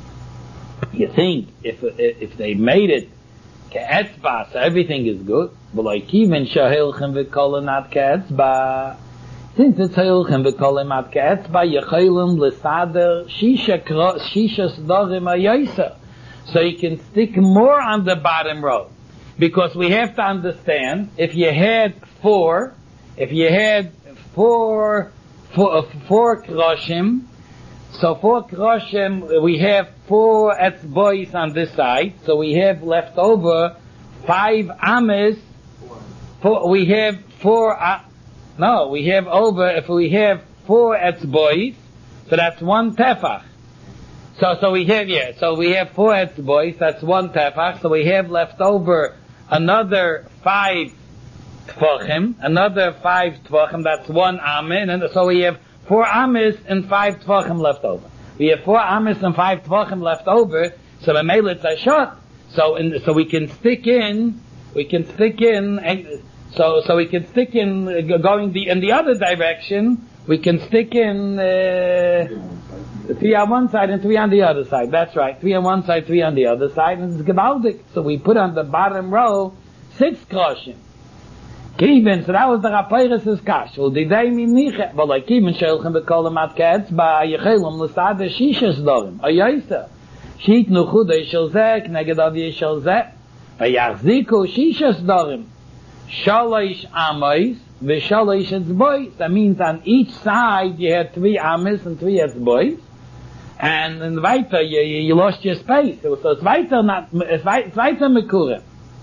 You think if if they made it ke'etzba, so everything is good. But like even shahilchem v'kolim not ke'etzba, since it's hilchem v'kolim not ke'etzba, yechilim l'sader shisha shisha sdorim ayoysa. So you can stick more on the bottom row. Because we have to understand, if you had four, if you had four, four, four kroshim, so four kroshim, we have four etzbois on this side, so we have left over five ames, four, we have four, uh, no, we have over, if we have four etzbois, so that's one tefach. So, so we have, yeah, so we have four etzbois, that's one tefach, so we have left over another five tvachim, another five tvachim, that's one amen, and so we have four ames and five tvachim left over. We have four ames and five tvachim left over, so the mele it's a shot. So, in, so we can stick in, we can stick in, and so, so we can stick in, uh, going the, in the other direction, we can stick in, uh, three on one side and three on the other side. That's right. Three on one side, three on the other side, and it's gewaldig. So we put on the bottom row six kroshim. Kiven, so that was the Rapayres' kash. Well, didei miniche, but like kiven shelchem bekolim at ke'etzba, yechelum l'sade shisha sdorim. Ayoysa. Shit nuchudei shel zeh, kneged aviyeh shel zeh. Vayachziku shisha sdorim. Shalosh amois, v'shalosh etzbois. That means on each side you had three amis and three etzbois. And in weiter, you, you, you lost your space. So it's weiter not, it's weiter mekure.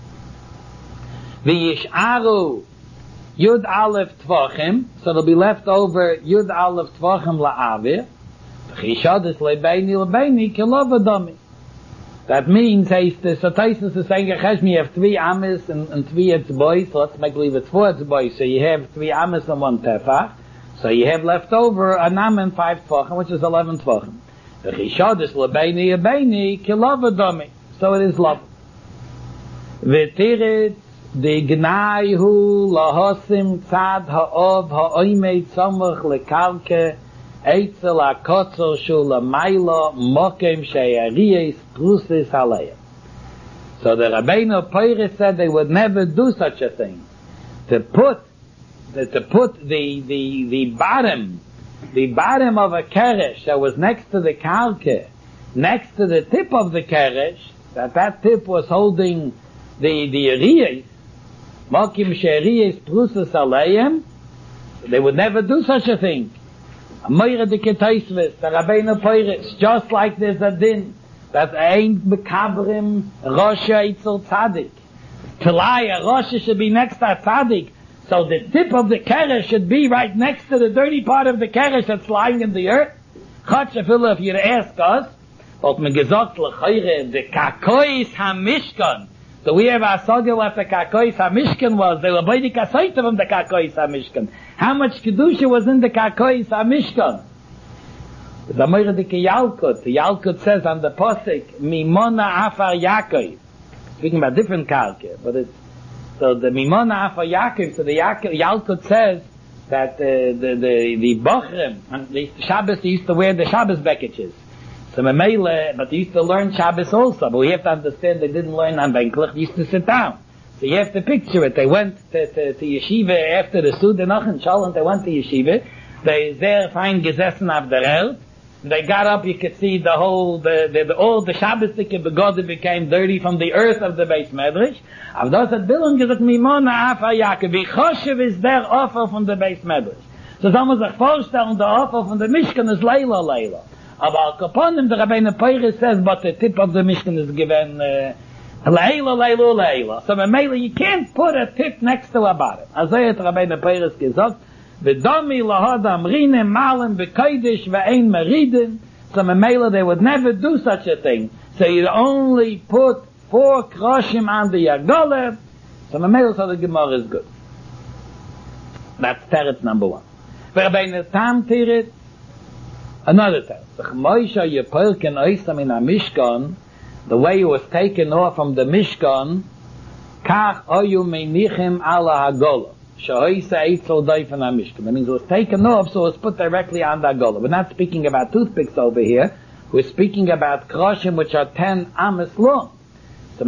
V'yisharu Yud Aleph Tvachim, so there'll be left over Yud Aleph Tvachim la'avir. V'chishadis lebeini lebeini kilov adami. That means, hey, the Sotaisus is saying, you have three amis and, and three etzbois, so let's make believe it's four etzbois, so you have three amis and one tefach, so you have left over an am and five tvachim, which is eleven tvachim. V'chishadis lebeini lebeini kilov adami. So it is love. V'tiritz the gnai hu lahosim tzad ha'ov ha'oimei tzomach lekalke eitzel ha'kotzo shu la'maylo mokem she'ariyes prusis haleim. So the Rabbeinu Poirus said they would never do such a thing. To put, to put the, the, the bottom, the bottom of a keresh that was next to the kalke, next to the tip of the keresh, that that tip was holding the, the ariyes, mokim she'ariyes prusis haleim, they would never do such a thing. Moira de Ketaisves, the Rabbeinu Poirus, just like there's a din, that ain't bekabrim Rosha Eitzel Tzadik. To lie, a Rosha should be next to a Tzadik. So the tip of the keresh should be right next to the dirty part of the keresh that's lying in the earth. Chatzafillah, if you'd ask us, but me gesagt l'chayre, the kakois ha-mishkan. So we have a saga what the kakois ha-mishkan was. They were by the kasoita from the kakois ha-mishkan. How much kedusha was in the kakois ha-mishkan? The Moira de Yalkut, the Yalkut says on the posik, Mimona Afar Yaakov. Speaking about different kalke, but it's, so the Mimona Afar Yaakov, so the Yaakov, Yalkut says that uh, the, the, the Bochrim, and the Shabbos, they used to wear the Shabbos beketches. So Memele, but they used to learn Shabbos also, but we have to understand they didn't learn on Benklich, they used to sit down. So you have to picture it. They went to, to, to yeshiva after the Suda noch in Shalom, they went to yeshiva, they sehr fein gesessen auf der Welt. They got up, you could see the whole, the, the, the all the Shabbosdik begotten became dirty from the earth of the Beis Medrash. Aber das hat Billung gesagt, Mimona Afa Yaakov, wie Choshev ist der Offer von der Beis Medrash. So soll man sich vorstellen, der Offer von der Mishkan ist Leila, Leila. Aber Al Kaponim, der Rabbeinu Poirus says, but the tip of the Mishkan is given, uh, Leila, Leila, Leila. So Memele, you can't put a tip next to a bottom. Also hat Rabbeinu Poirus gesagt, V'domi lahadam rinem malim v'kodesh v'ein meridin. So Memele, they would never do such a thing. So you only put four kroshim on the Yagolah. So Memele, so the Gemara is good. That's teretz number one. V'Rabbeinu Tam teretz, another teretz. V'chmoisha yepolken oisam in a Mishkan, the way it was taken off from the Mishkan, kach oyu meinichem ala Hagolah. That means it was taken off, so it was put directly on the Hagolah. We're not speaking about toothpicks over here. We're speaking about kroshim which are ten amas long. So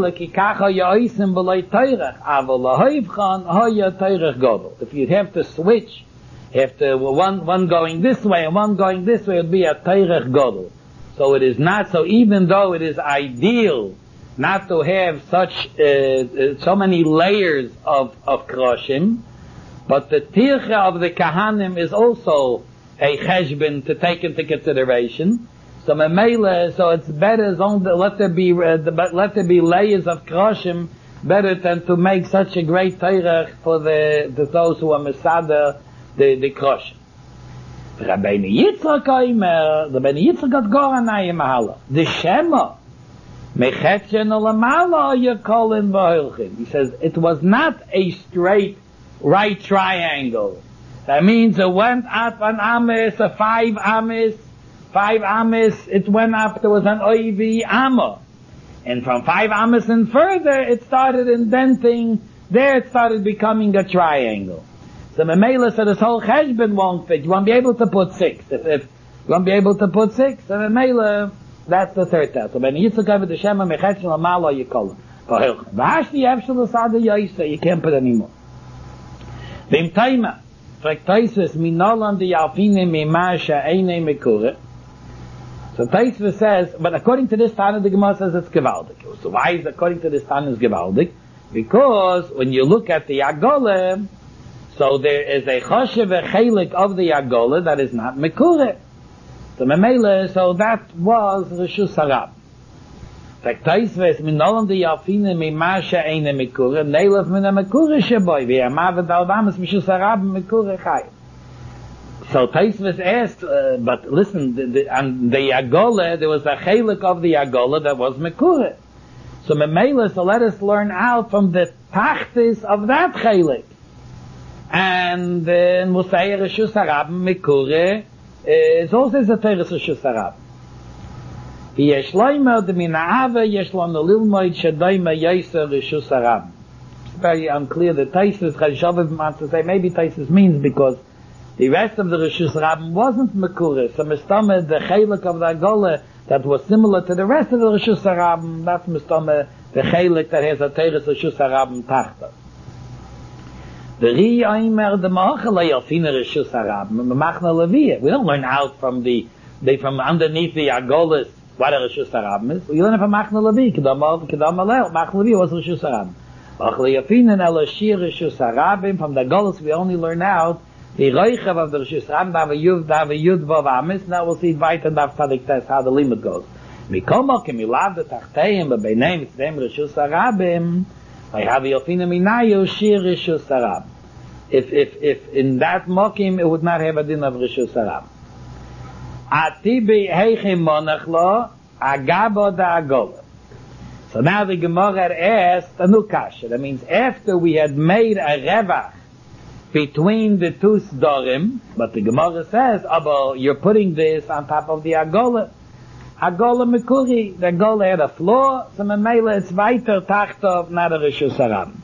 if you'd have to switch, if the one one going this way and one going this way, it would be a teirech godel. So it is not. So even though it is ideal not to have such uh, so many layers of of kroshim, but the tircha of the kahanim is also a cheshbon to take into consideration. So memela, so it's better as long as let there be uh, the, let there be layers of kroshim better than to make such a great teirach for the, the those who are mesada the the kroshim. Rabbeinu Yitzchak Omer, the Rabbeinu Yitzchak got goranayim mahala. The Shema. He says it was not a straight right triangle. That means it went up an amis, a five amis, five amis, it went up, there was an oivi amma. And from five amis and further, it started indenting, there it started becoming a triangle. So Memela said this whole cheshbon won't fit. You won't be able to put six. If, if you won't be able to put six, so Memela, that's the third test. So when you took over the Shema Mechetz Lamala, you call him. Vashti Evshel Asada Yaisa, you can't put any more. Vim Taima, fragt Taisus, Minolam di Alfine Mimasha Eine Mekure. So Taisus says, but according to this Tana, the Gemara says it's Gevaldik. So why is according to this Tana is Gevaldik? Because when you look at the Yagolah, so there is a Choshev Chelik of the Yagolah that is not Mekure. So Memele, so that was Rishus Harab. Like Taisves, min olam de Yalfine mi Masha eine Mekure, Neilef min a Mekure sheboy, vi amavet alvamas Rishus Harab Mekure Chai. So Taisves asked, uh, but listen, the, the, on the Yagolah, there was a chelik of the Yagolah that was Mekure. So Memele, so let us learn out from the tachtis of that chelik. And then we'll say Rishus Harab Mekure, it's also a Teres Rishus Harab. Yesh loimer de min ha'ava yesh lo nolilmoid shadayma yaiser Rishus Harab. very unclear. The Taisus Chashavim wants to say maybe Taisus means because the rest of the Rishus Rabim wasn't Mekure. So Mistama, the Chelik of the Agola that was similar to the rest of the Rishus Rabim, that's Mistama, the Chelik that has a Teres Rishus Rabim Tachta. The Ri Aimer, the Ma'achal Yafina Rishus Rabim, Machna Leviyah. We don't learn out from the, they from underneath the Agolas what a Rishus Rabim is. We learn it from Machna Leviyah. Kedam Kedam Alel, Machna Leviyah was Rishus Rabim. Ma'achal Yafina and Elashir Rishus Rabim, from the Agolas we only learn out the Reichav of the Rishus Rabim, da Yud, da Yud Vav Amis. Now we'll see weiter and Daf Tzadik Tes how the limit goes. Mikomo kemilav the Tachteim, but by name it's them Rishus Rabim. I have Yofina Minayu Shir Rishus Rabim. If if if in that mokim it would not have a din of Rishus Rabim. Atibi Heichim Monachlo Agabo da Agola. So now the Gemara had asked a new kasha. That means after we had made a revach between the two Sdorim, but the Gemara says, Abo, you're putting this on top of the Agola. Agola Mekuri, the Agola had a floor, so Memela it's weiter Tachtov, not a Rishus Rabim.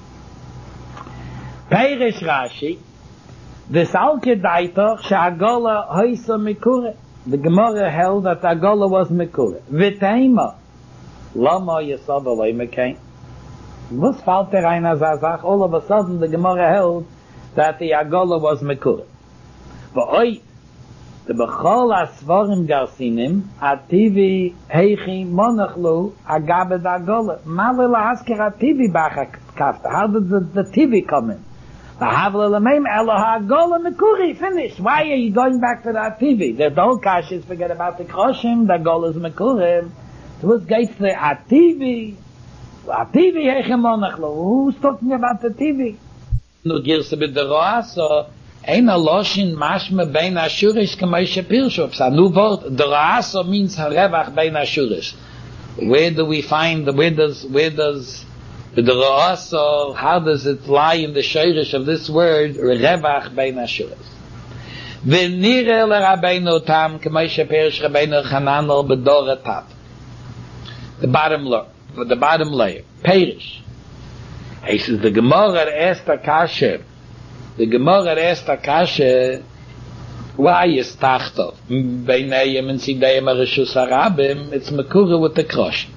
Peirish Rashi, the Salke Daitoch, she Agola Hoysa Mekuri. The Gemara held that Agola was Mekuri. Viteima, Lama Yesod Olay Mekain. Was falt der einer Zazach, all of a sudden the Gemara held that the Agola was Mekure. But oi, the Bechol Asvorim Garsinim, Ativi Heichi Monachlu, Agabe da Agola. Malila Asker Ativi Bacha Kafta. How did the, the T V come in? The Havla Lameim Eloha Agola Mekuri, finished. Why are you going back to that T V? The whole Kashis forget about the Kroshim, the Agola is Mekure. So what's gates the Ativi? Ativi Heichi Monachlu. Who's talking about the T V? No girse mit der Roaso, einer Loshin mashme bein Ashurish k'may Shapirshov. So new word, the Roaso means harevach bein Ashurish. Where do we find, where does, where does the Roaso, how does it lie in the Shirish of this word, revach bein Ashurish? V'nire l'Rabbeinu tam k'may Shapirish Rabbeinu Chananel b'dor etat. The bottom layer, the bottom layer, Perish. He says the Gemara asked Akasha, the Gemara asked Akasha, why is Tachtov? Beinayim and Sidayim Rishus Rabim, it's Mekura with the Krosh.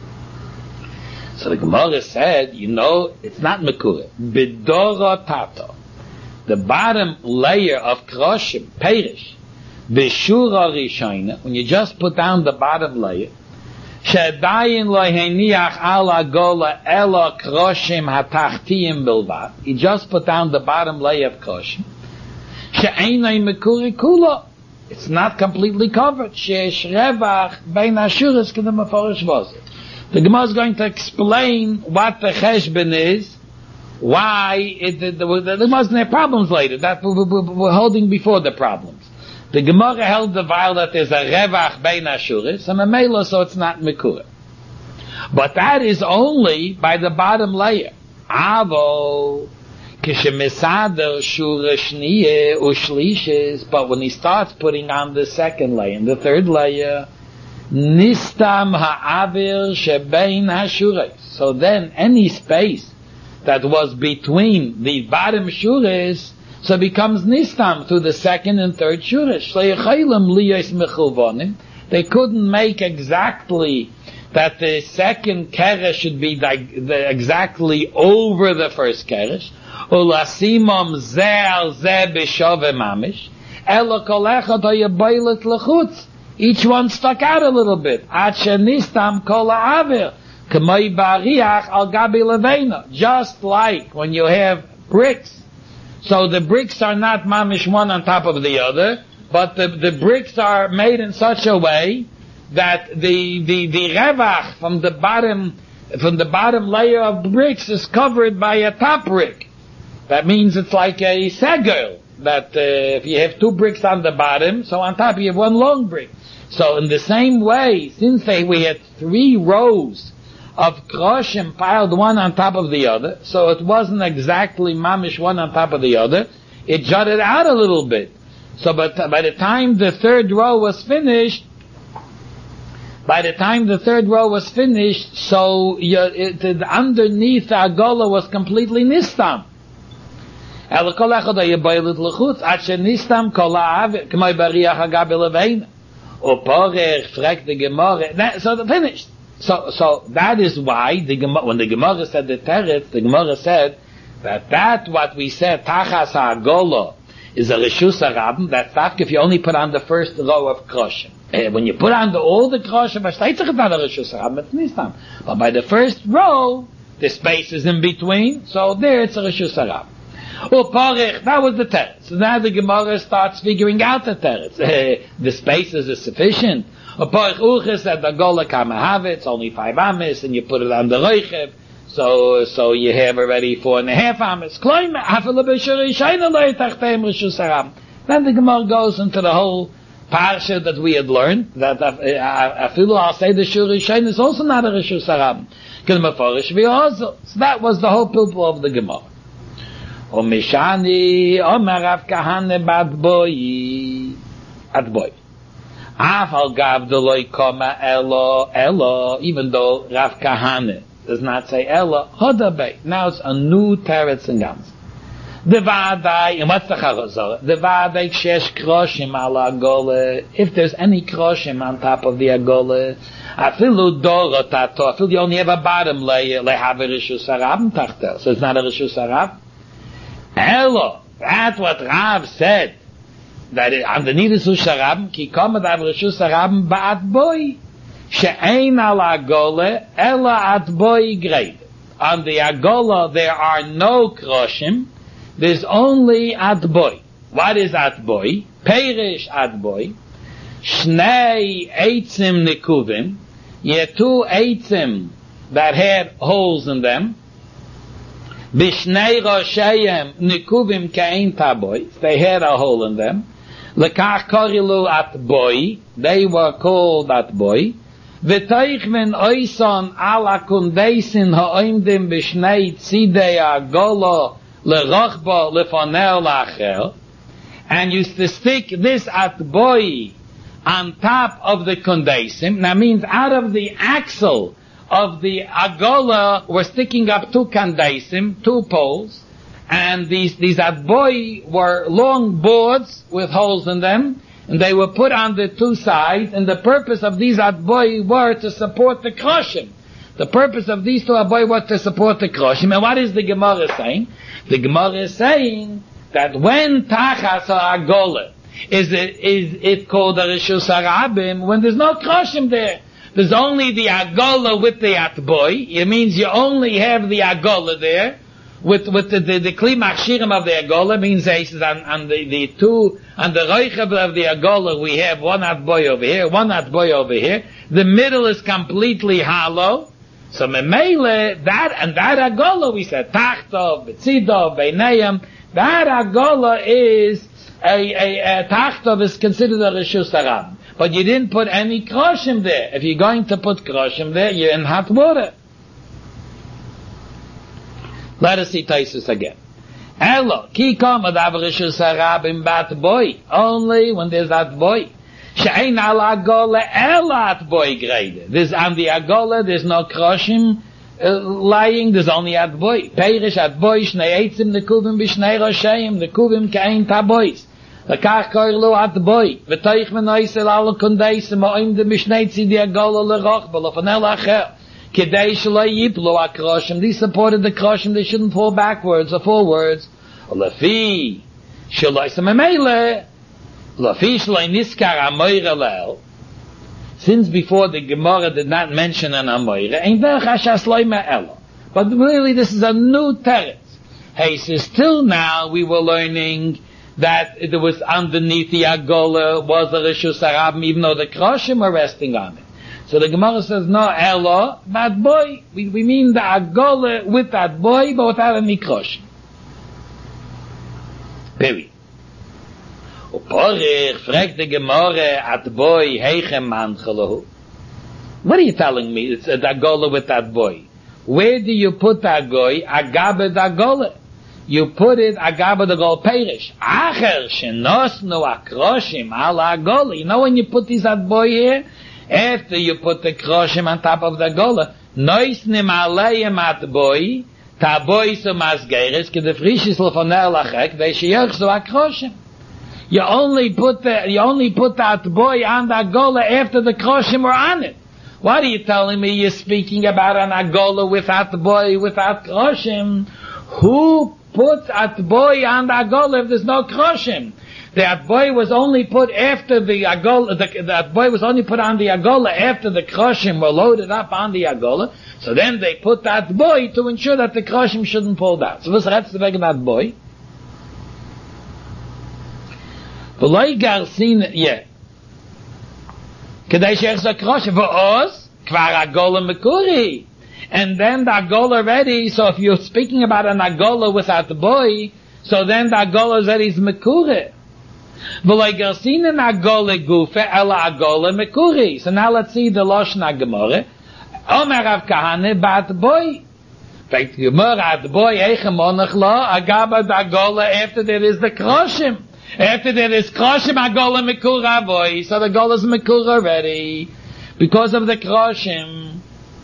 So the Gemara said, you know, it's not Mekura. Bidoro Tato. The bottom layer of Kroshim, Perish, Bishura Rishayna, when you just put down the bottom layer, Shedayin lo heniach al agola elo kroshim hatachtiyim bilvad. He just put down the bottom layer of kroshim. She'einay mekuri kula. It's not completely covered. She'esh revach bein ashuris kedem aforish vozit. The Gemara is going to explain what the cheshbon is, why it, the, the, the, there wasn't any problems later. That we, we, we're holding before the problems. The Gemara held the while that there's a revach bein ashuris and a mela, so it's not mekura. But that is only by the bottom layer. Avo kishemisader shurashniye ushlishes. But when he starts putting on the second layer and the third layer, nistam ha'avir shebein hashuris. So then any space that was between the bottom shuris, so it becomes nistam to the second and third shurish. They couldn't make exactly that the second keresh should be the, the, exactly over the first keresh. Ulasimam zer ze b'shove mamish. Elo kol echad hayabailet lechutz. Each one stuck out a little bit. Ad shenistam kol ha'avir. K'may bariach al gabi leveina. Just like when you have bricks. So the bricks are not mamish one on top of the other, but the, the bricks are made in such a way that the, the, the revach from the bottom, from the bottom layer of bricks is covered by a top brick. That means it's like a segel, that uh, if you have two bricks on the bottom, so on top you have one long brick. So in the same way, since they, we had three rows of kroshim piled one on top of the other, so it wasn't exactly mamish one on top of the other, it jutted out a little bit. So but by the time the third row was finished, By the time the third row was finished, so you, it, it, underneath the agola was completely nistam. El kol echad hayabaylet l'chutz, ad shenistam kol ha'av, k'may bariach hagabi levein. O porech, frek the Gemara. So the finished. So, so that is why the Gemara, when the Gemara said the teretz, the Gemara said that that what we said, tachas ha'agola, is a reshus harabim. That's not if you only put on the first row of kroshim. Uh, when you put on the, all the kroshim, it's not a reshus harabim, it's nistam. But by the first row, the space is in between, so there it's a reshus harabim. Oh, parich, that was the teretz. So now the Gemara starts figuring out the teretz. Uh, the spaces is sufficient. Oh, parich uches that the gola kama have it's only five amis, and you put it on the roichev. So, so you have already four and a half amis. Then the Gemara goes into the whole parsha that we had learned, that afilu I'll say the shuri shain is also not a reshus harabim. So that was the whole pilpul of the Gemara. O Mishani, Omar Rav Kahane Bad Boy, Ad Boy. Afal Gav Deloi Koma Elo, Elo, even though Rav Kahane does not say Elo, Hodabay. Now it's a new teretz and gams. The Vadai, and what's the Charazor? The Vadai Kshesh Kroshim ala Agole, if there's any Kroshim on top of the Agole, Afilu Doro Tato, Afilu you only have a bottom layer, Lehave Rishus Harabim Tachtel, so it's not a Rishus Harabim. Hello, that's what Rav said. That it, underneath the Reshus Harabim, ki komet av Reshus Harabim ba'at boy, she'ein al agola, ela at boy grade. On the agola there are no kroshim, there's only at boy. What is at boy? Perish at boy. Shnei eitzim nikuvim, yet two eitzim that had holes in them, Bishnei Roshayim Nikuvim Kain Taboy, they had a hole in them. Lekach Korilu at boy, they were called at boy. V'toichven oison ala kundeisin ha'oimdim bishnei tzidei agolo lerochbo lefonel lacher. And used to stick this at boy on top of the kundeisim. That means out of the axle of the agola were sticking up two kandaisim, two poles, and these these adboi were long boards with holes in them, and they were put on the two sides, and the purpose of these adboi were to support the kroshim. The purpose of these two adboi was to support the kroshim. And what is the Gemara saying? The Gemara is saying that when tachas agola is it is it called a reshus harabim when there's no kroshim there. There's only the agola with the atboy. It means you only have the agola there. With with the the, the kli machshirim of the agola means he says on, on the, the two on the roichev of the agola we have one atboy over here, one atboy over here. The middle is completely hollow. So memele that and that agola we said tachtov, betzidov, beinayim. That agola is a a, a tachtov is considered a reshus harabim. But you didn't put any kroshim there. If you're going to put kroshim there, you're in hot water. Let us see Taisus again. Elo, ki kom adav reshus harabim bat boy. Only when there's that boy. She'ein al agola el at boy grade. There's on the agola, there's no kroshim uh, lying, there's only at boy. Peirish at boy, shnei eitzim nekuvim b'shnei roshayim, nekuvim kain tabois. Lekach koirlu at boy. V'toich v'noisel al kondeisim ha'im de mishnetzi di agola leroch b'lofanel acher. Kedei shalai yiplu akroshim. These supported the kroshim, they shouldn't fall backwards or forwards. Lefi shalai samemele. Lefi shalai niskar amoyre lel. Since before the Gemara did not mention an amoyre, ain't there chashas loime elo. But really this is a new teretz. Hey, so still now we were learning that there was underneath the agola was a reshus harabim, even though the kroshim were resting on it. So the Gemara says, no, elo, bad boy. We, we mean the agola with that boy, but without any kroshim. Period. Uporich, fragt the Gemara at boy, heichem manchelahu. What are you telling me? It's a agola with that boy. Where do you put that goy? Agabe the agola. You put it agaba the gol perish. Acher shenosnu akroshim ala agola. You know when you put this at boy here, After you put the kroshim on top of the gola, noisnim aleim at boy, ta boy so masgeres, ke de frischisel von der lachek, de shiach so a kroshim. You only put the, you only put that boy on the gola after the kroshim were on it. What are you telling me? You're speaking about an agola without the boy, without kroshim. Who puts at boy on the agola if there's no kroshim? The atboy was only put after the agola, the, the atboy was only put on the agola after the kroshim were loaded up on the agola. So then they put that boy to ensure that the kroshim shouldn't pull down. So what's the beg of that boy? V'loi garsin, yeah. Kedai she'ech so kroshim, v'oz, kvar agola mekuri. And then the agola ready, so if you're speaking about an agola without the boy, so then the agola is ready is mekuri. V'loi garsin an agola gufe, ela agola mekuri. So now let's see the Lashon HaGemara. Omer Rav Kahane, bat boy. Fact Gemara, at boy, eichem monach lo, agaba the agola, after there is the kroshim. After there is kroshim, agola mekura boy. So the agola is mekura already. Because of the kroshim.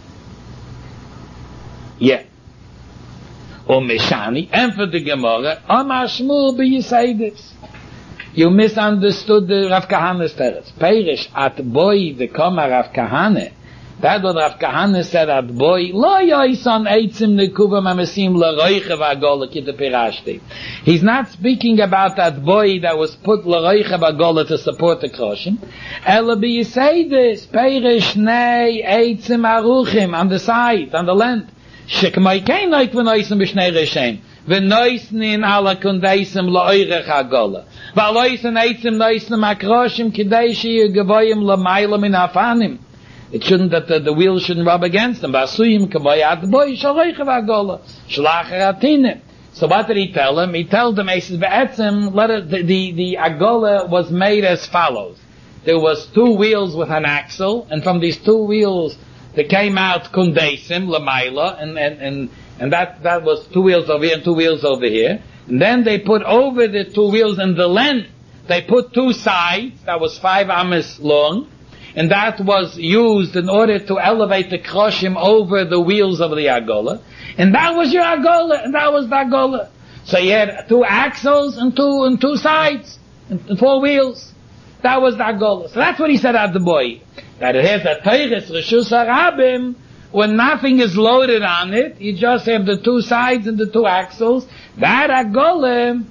Yeah. Or Meshani, and for the Gemara, Amar Shmuel be Yisaidis. You misunderstood the Rav Kahane's teretz. Perish at boy the Kama Rav Kahane. That what Rav Kahane said at boy, Lo yoison eitzim nekuva mamesim l'roiche v'agola kita pirashti. He's not speaking about that boy that was put l'roiche v'agola to support the kroshim. Ela be Yisaidis, Perish nei eitzim aruchim, on the side, on the length. Shekmai kein like v'noisim b'shnei reshem. V'noisnin ala kundaisim l'oirech agola. V'aloisin eitzim noisim akroshim kidei shiyu gavoyim l'mayla min afanim. It shouldn't, that the, the wheels shouldn't rub against them. V'asuyim k'moyat boy shaloich v'agola. Shalach atine. So what did he tell him? He told him, he says, be'etzim, let it, the, the, the agola was made as follows. There was two wheels with an axle, and from these two wheels, they came out kundaisim, l'mayla, and, and, and, and that, that was two wheels over here and two wheels over here. And then they put over the two wheels in the length, they put two sides, that was five amas long, and that was used in order to elevate the kroshim over the wheels of the agola. And that was your agola, and that was the agola. So you had two axles and two, and two sides, and, and four wheels. That was the agola. So that's what he said at the boy. That it has a teiches reshus harabim, when nothing is loaded on it, you just have the two sides and the two axles. That agola,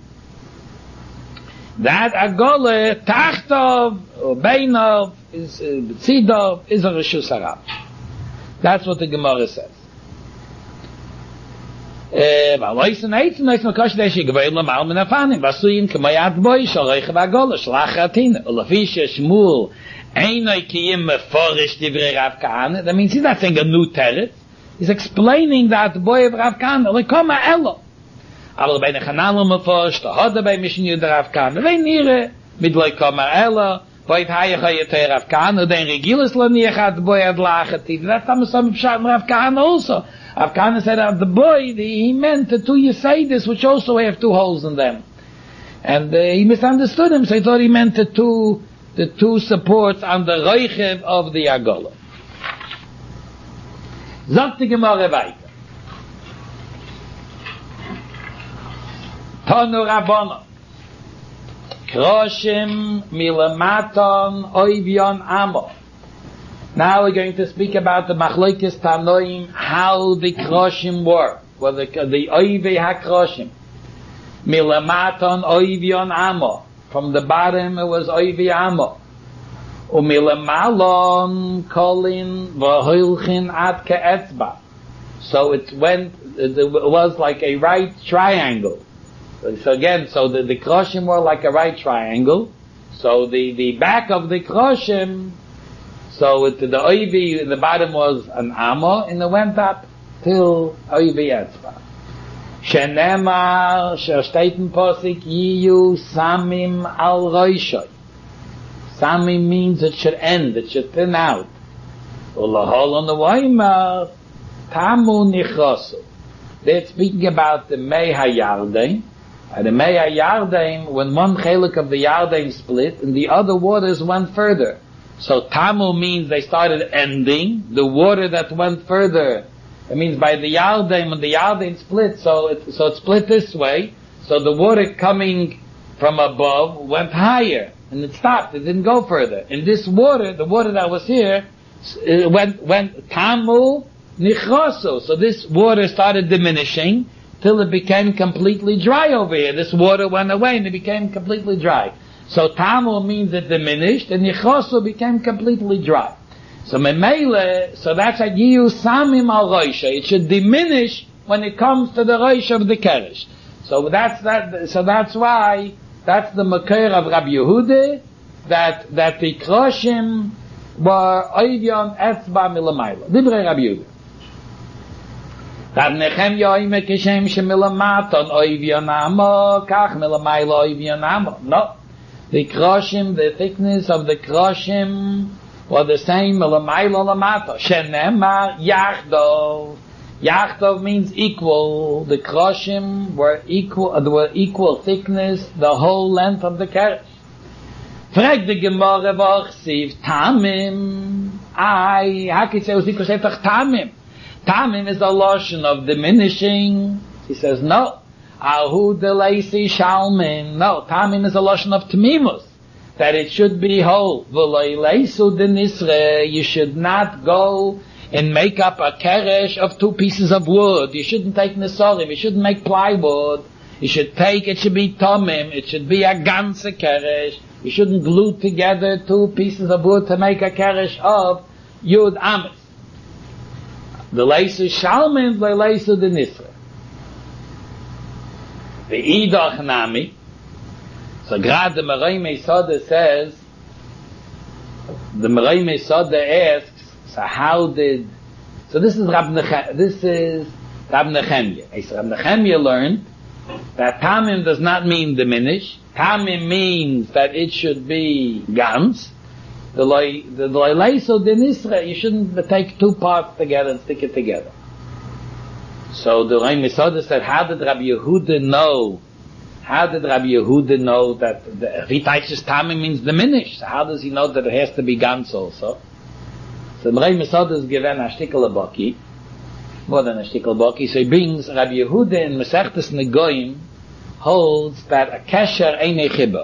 that agola, tachtov, or beinov, is, uh, tzidov, is a reshus harabim. That's what the Gemara says. V'aloisen eitzim nois makosh deshi gevayim l'mal min afanim v'asuyim k'mayat boy shaloich v'agola shalach atin u'lefish Shmuel einoi kiyim meforish divrei Rav Kahane. That means he's not saying a new teretz. He's explaining that the boy of Rav Kahane lekoma elo. Aber bei nechanalo meforish tohoda bei mishin yud Rav Kahane vein nire mit lekoma elo boy t'hayach hayetei Rav Kahane den regilis lo niachat boy ad lachatit. That's how some pshat Rav Kahane also. Rav Kahane said of the boy, the, he meant the two Yisaidis, which also have two holes in them. And uh, he misunderstood him, so he thought he meant the two, the two supports on the Reichev of the Agola. Sagt die Gemara weiter. Tonu Rabbono. Kroshim milamaton oivyon amo. Now we're going to speak about the Machlokes Tanoim, how the kroshim work. Well, the, the oivei ha-kroshim. Milamaton oivyon amo. From the bottom it was oivei amo. Umilamalon kolin v'hoilchin ad ke'etzba. So it went, it was like a right triangle. So again, so the, the kroshim were like a right triangle. So the, the back of the kroshim, so it, the oivi in the bottom was an amo, and it went up till oivi etzba. Shenemar, she'ashteiten posik, yiyu samim al roishoy. Samim means it should end, it should thin out. Ulahol on the waimar, tamu nichosu. They're speaking about the Mei HaYarden. At the Mei HaYarden, when one chelik of the Yarden split, and the other waters went further. So tamu means they started ending. The water that went further, it means by the Yarden, when the Yarden split, so it, so it split this way, so the water coming from above went higher, and it stopped, it didn't go further. And this water, the water that was here, it went, went tamu nichrosu. So this water started diminishing, till it became completely dry over here. This water went away and it became completely dry. So tamu means it diminished, and nichrosu became completely dry. So memele, so that's like you samim al roisha. It should diminish when it comes to the roisha of the keresh. So that's that. So that's why that's the makir of Rabbi Yehuda, that that the kroshim were oivyon etzba milamayla. Divrei Rabbi Yehuda. Rab Nechemya oime kishem shemilamaton oivyon amo kach milamayla oivyon amo. No, the kroshim, the thickness of the kroshim were the same milamayla lamato. Shenemar yachdov. Yachdov means equal. The kroshim were equal, uh, were equal thickness, the whole length of the keresh. Frag the Gemara v'achsiv tamim. Ay, how can you say uzik koshetach tamim? Tamim is a lotion of diminishing. He says no. Ahu deleisi shalmin. No, tamim is a lotion of tmimus, that it should be whole. V'loileisu denisre. You should not go and make up a keresh of two pieces of wood. You shouldn't take nesorim. You shouldn't make plywood. You should take, it should be tomim. It should be a ganze keresh. You shouldn't glue together two pieces of wood to make a keresh of yud amis. The leisu shalmin, the leisu the nisra. The idach nami. So grad the Merei Mesoda says, the Merei Mesoda asks, so how did, so this is Rab Nechemya, this is Rab Nechemya. So Rab Nechemya learned that tamim does not mean diminish. Tamim means that it should be gans. The loy, the loyleiso denisra, you shouldn't take two parts together and stick it together. So the Merei Mesoda said, how did Rabbi Yehuda know? How did Rabbi Yehuda know that the, if he teaches tamim means diminish? So how does he know that it has to be gans also? So Merei Mesoda is given a shtickle baki, more than a shtickle baki. So he brings Rabbi Yehuda in Masechtas Negoim holds that a kesher ain't a chibur.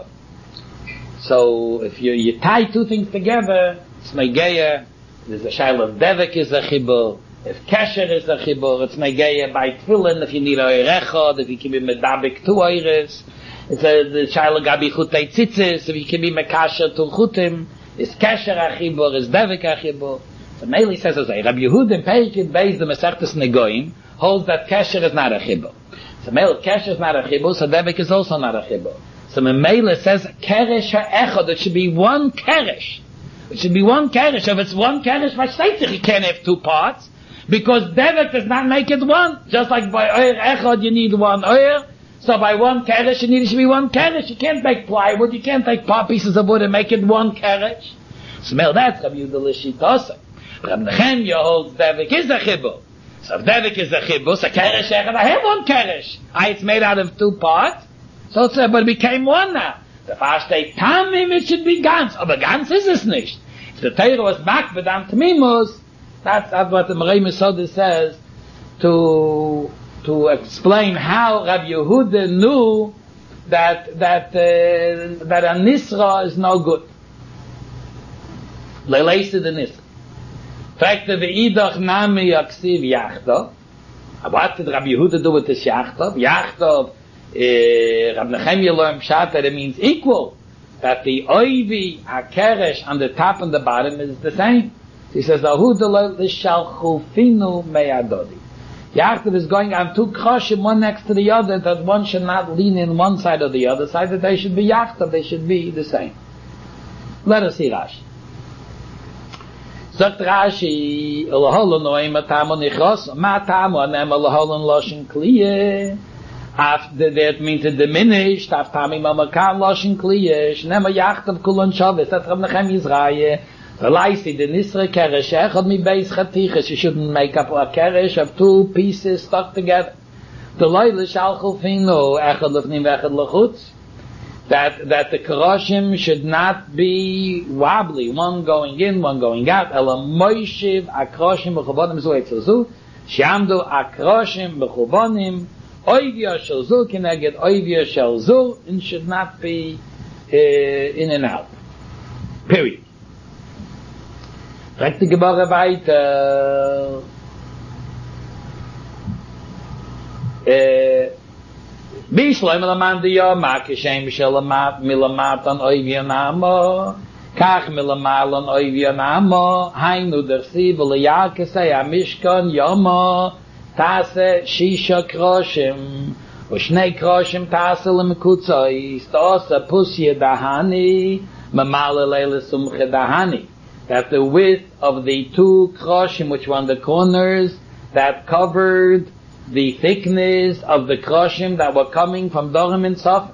So if you, you tie two things together, it's negeya. There's a shaila of devek is a chibur. If kesher is a chibur, it's negeya by tefillin. If you need a oirechod, if you can be medabik two oires, it's a the shaila gabi chutei tzitzis. If you can be mekasher two chutim, is kesher a chibur, is devek a chibur. So Meili says as a Rabbi Yehuda in Perikid Beis the Masechtas Negoim holds that kesher is not a chibur. So Meili kesher is not a chibur, so devek is also not a chibur. So Meili says keresh ha'echad, it should be one keresh. It should be one keresh. If it's one keresh, v'shteitzich, you can't have two parts, because devek does not make it one. Just like by oir echad you need one oir, so by one keresh you need it should be one keresh. You can't make plywood, you can't take part pieces of wood and make it one keresh. Smell that, Rabbi Yehuda l'shitasa. Rabbi Nechemya holds devek is a chibur. So if devek is a chibur, so keresh echad, I have one keresh. I, it's made out of two parts, so it's, uh, but it became one now. The first day, tamim, it should be gans. Oh, but gans is es nicht. If the Torah was makbid on tamimus, that's, that's what the Merei Mesoda says to, to explain how Rabbi Yehuda knew that, that, uh, that a nisra is no good. Leleisi the nisra. Fragte v'idach nami yaksiv yachtov. What did Rabbi Yehuda do with this yachtov? Yachtov, uh, Rabbi Nechemya learned pshat that it means equal. That the oivi hakeresh on the top and the bottom is the same. He says, Ahuda l'shalchufinu me'adodi. Yachtov is going on two kroshim, one next to the other, that one should not lean in one side or the other side, that they should be yachtov, they should be the same. Let us see Rashi. Sagt Rashi, Eloholo noim atamo nichos, ma atamo anem Eloholo loshin kliye. After that means to diminish, af tamim amakan loshin kliye, shnema yachtav kulon shavis, that Rab Nechemya Yisraye, Relaisi, the nisre keresh, echad mi beis chatiches, you shouldn't make up a keresh of two pieces stuck together. The loyle shalchul finu, echad lefnim vechad lechutz. that that the kroshim should not be wobbly, one going in, one going out. Ela moishiv akroshim b'chubonim zu etzazu, shiamdu akroshim b'chubonim oivya shel zu kineged oivya shel zu, and should not be uh, in and out. Period. Fragt die Gemara weiter. Bishloim laman diya ma kishem shelamat milamatan oivyanamo kach milamalan oivyanamo hainu dersiv leyakasei amishkan yama tase shisha kroshim ushnei kroshim tase lemekutzai stasa pusya dahani mamale leile sumche dahani, that the width of the two kroshim which were on the corners that covered the thickness of the kroshim that were coming from Dorim and Sofim.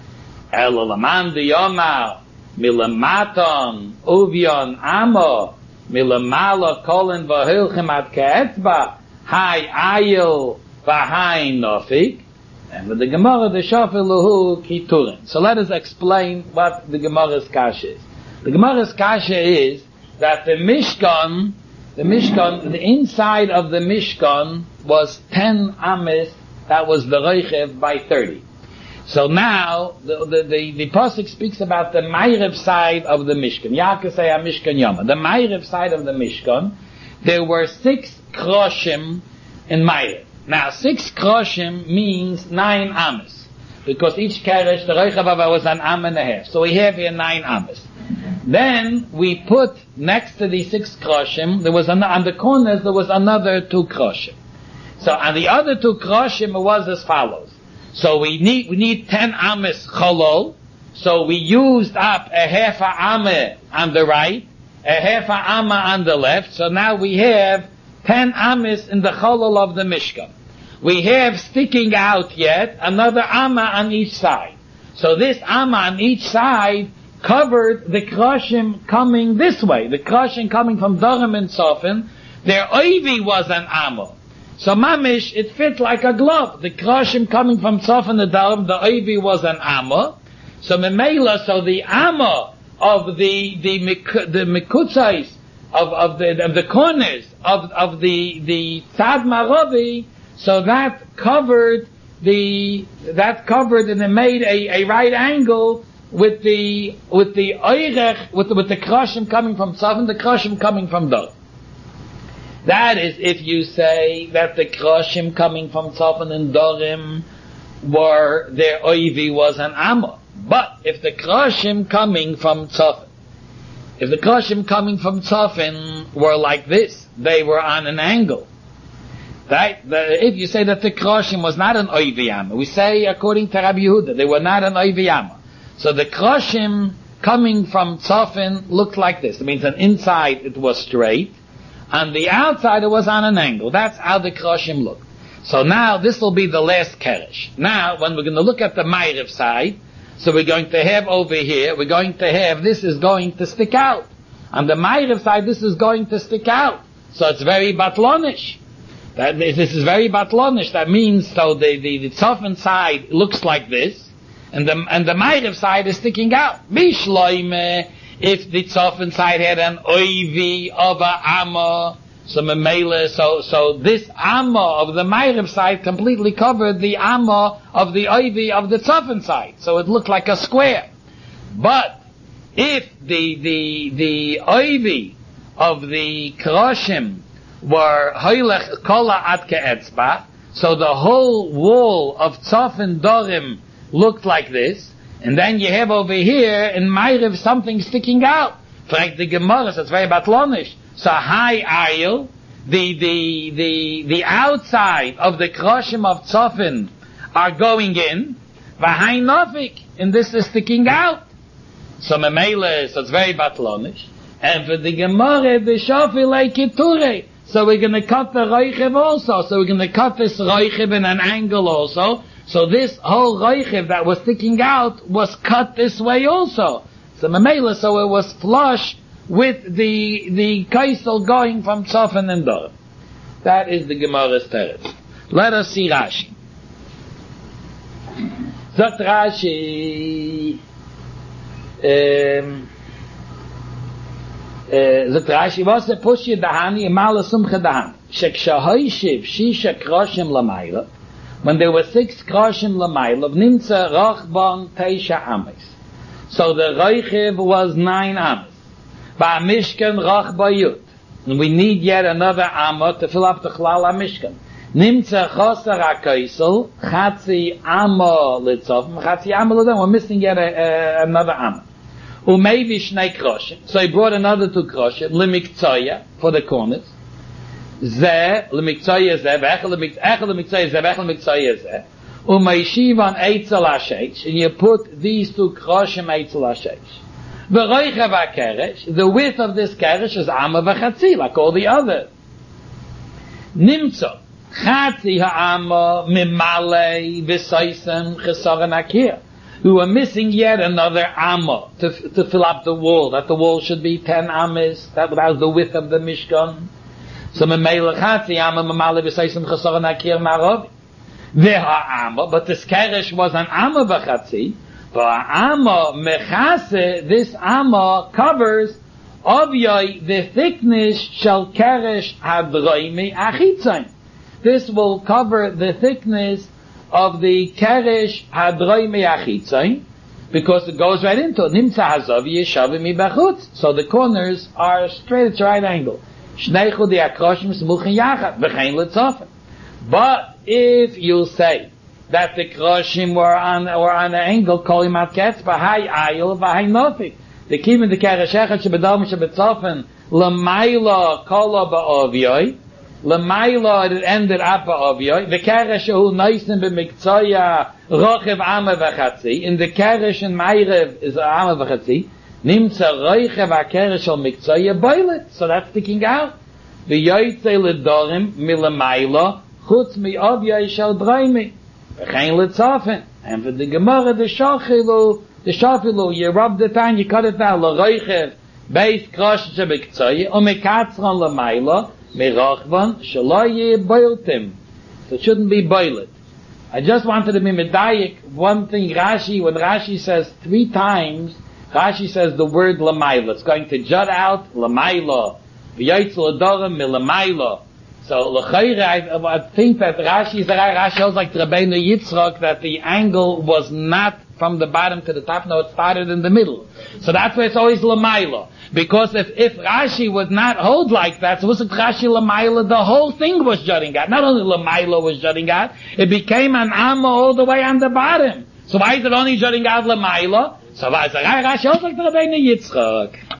Elo laman diyomar milamaton uvyon amo milamala kolin v'hilchem ad ke'etzba hai ayil v'hai nofik. And with the Gemara, the shofel luhu kiturin. So let us explain what the Gemara's kasha is. The Gemara's kasha is that the Mishkan, the Mishkan, the inside of the Mishkan was ten ames, that was the Reichev by thirty. So now, the, the, the, the Pasuk speaks about the Ma'ariv side of the Mishkan. Yakasei HaMishkan Yoma. The Ma'ariv side of the Mishkan, there were six kroshim in Ma'ariv. Now, six kroshim means nine ames. Because each keresh, the Reichev was an am and a half. So we have here nine ames. Then we put next to the six kroshim, there was an, on the corners there was another two kroshim. So on the other two kroshim it was as follows. So we need we need ten ames cholol. So we used up a half a ame on the right, a half a ame on the left. So now we have ten ames in the cholol of the Mishkan. We have sticking out yet another ame on each side. So this ame on each side covered the kroshim coming this way. The kroshim coming from Dorim and Sofin, their oivi was an amo. So mamish, it fit like a glove. The kroshim coming from Sofin and Dorim, the oivi was an amo. So memela, so the amo of the the the mikutzais of of the of the corners of of the the tzad maravi, so that covered the that covered and it made a, a right angle with the with the oirech with the, with the kroshim coming from Sofin, the kroshim coming from Dorim. That is, if you say that the kroshim coming from Sofin and Dorim were their oivi was an amo. But if the kroshim coming from Sofin, if the kroshim coming from Sofin were like this, they were on an angle. Right? The, if you say that the kroshim was not an oivi amo, we say according to Rabbi Yehuda, they were not an oivi amo. So the kroshim coming from Sofin looked like this. It means on inside it was straight, on the outside it was on an angle. That's how the kroshim looked. So now this will be the last keresh. Now when we're going to look at the Ma'ariv side, so we're going to have over here, we're going to have, this is going to stick out. On the Ma'ariv side, this is going to stick out. So it's very batlonish. That, this is very batlonish. That means, so the, the, the Sofin side looks like this, and the, and the Ma'ariv side is sticking out. Bishloime, if the Sofin side had an oivi of a amma, so memele, so, so this amma of the Ma'ariv side completely covered the amma of the oivi of the Sofin side. So it looked like a square. But, if the, the, the oivi of the kroshim were hoylech kola ad ke'etzba, so the whole wall of Sofin Dorim looked like this, and then you have over here in Ma'ariv something sticking out. Like the Gemara, so it's very batlonish. So high ayil, the, the, the, the outside of the kroshim of Sofin are going in, v'hai nofik, and this is sticking out. So memele, so it's very batlonish. And for the Gemara, the shofilei kiture. So we're going to cut the reichev also. So we're going to cut this reichev in an angle also. So this whole reichev that was sticking out was cut this way also. So memele, so it was flush with the the kaisel going from Sofin and Dorim. That is the Gemara's teretz. Let us see Rashi. Sagt Rashi, ähm, sagt Rashi, was er pushe dahani, imala sumche dahani. Shekshahoishiv, shisha kroshim lamayla, when there were six kroshim lamayla, nimtza rachban teisha ames. So the reichiv was nine ames. Ba mishkan rachba yud. And we need yet another amma to fill up the chlal mishkan. Nimtza chosar ha-kaisel, chatzi amma litzof, chatzi amma litzof, we're missing yet a, a, another amma. Umayvi shnei kroshim. So he brought another two kroshim, limikzoya, for the corners. Zeh, limikzoya zeh, v'echel limikzoya zeh, v'echel limikzoya zeh. Umayshiv on eitzel ha-sheish, and you put these two kroshim eitzel ha-sheish. V'roicha va-keresh, the width of this keresh is amma v'chatzi, like all the others. Nimtzo, chatzi ha-amma, mimale, v'soisem, chesoren akir. We were missing yet another amma to, to fill up the wall, that the wall should be ten ammas, that was the width of the Mishkan. So memele chatzi amma, mimale, v'soisem, chesoren akir, maravi. Veha amma, but this keresh was an amma v'chatzi, but amma mechase, this amma covers obviously the thickness shall keresh hadroimi achitzain. This will cover the thickness of the keresh hadroimi achitzain, because it goes right into it. Nimtza hazav yeshavim ibachutz. So the corners are straight at right angle. Shnei chudi akroshim smuchin yachad v'chein letzofen. But if you say that the kroshim were on were on an angle, calling out cats, v'hai ayil v'hai nofik. The kivin the kereshechet shebedom shebetzofen l'mayla kola ba'ovyoi, l'mayla it ended up ba'ovyoi. The keresh hu noisim b'mikzoya rochev ama v'chatzi. In the keresh and mayrev is ama v'chatzi. Nimtza rochev ha'keresh al mikzoya boilet. So that's sticking out. V'yoytze l'dorim milamayla chutz mi'ovyoi shel droimi. V'chein l'tzofen. And for the Gemara, the shachilu, the shachilu, you rub the tan, you cut it down, l'roichev, beis krosh shebekzoye, umekatzron l'mayla, mirochvan, shaloye boiltim. So it shouldn't be boiled. I just wanted to be medayik, one thing Rashi, when Rashi says three times, Rashi says the word l'mayla. It's going to jut out, l'mayla, v'yoytz l'dorim, mi'lamayla. So, l'chayre, I, I think that Rashi is right. Rashi holds like Rabbeinu Yitzchak that the angle was not from the bottom to the top, no, it started in the middle. So that's why it's always l'mayla. Because if, if Rashi would not hold like that, so wasn't Rashi l'mayla, the whole thing was jutting out. Not only l'mayla was jutting out, it became an amma all the way on the bottom. So why is it only jutting out l'mayla? So why is it right? Rashi holds like Rabbeinu Yitzchak.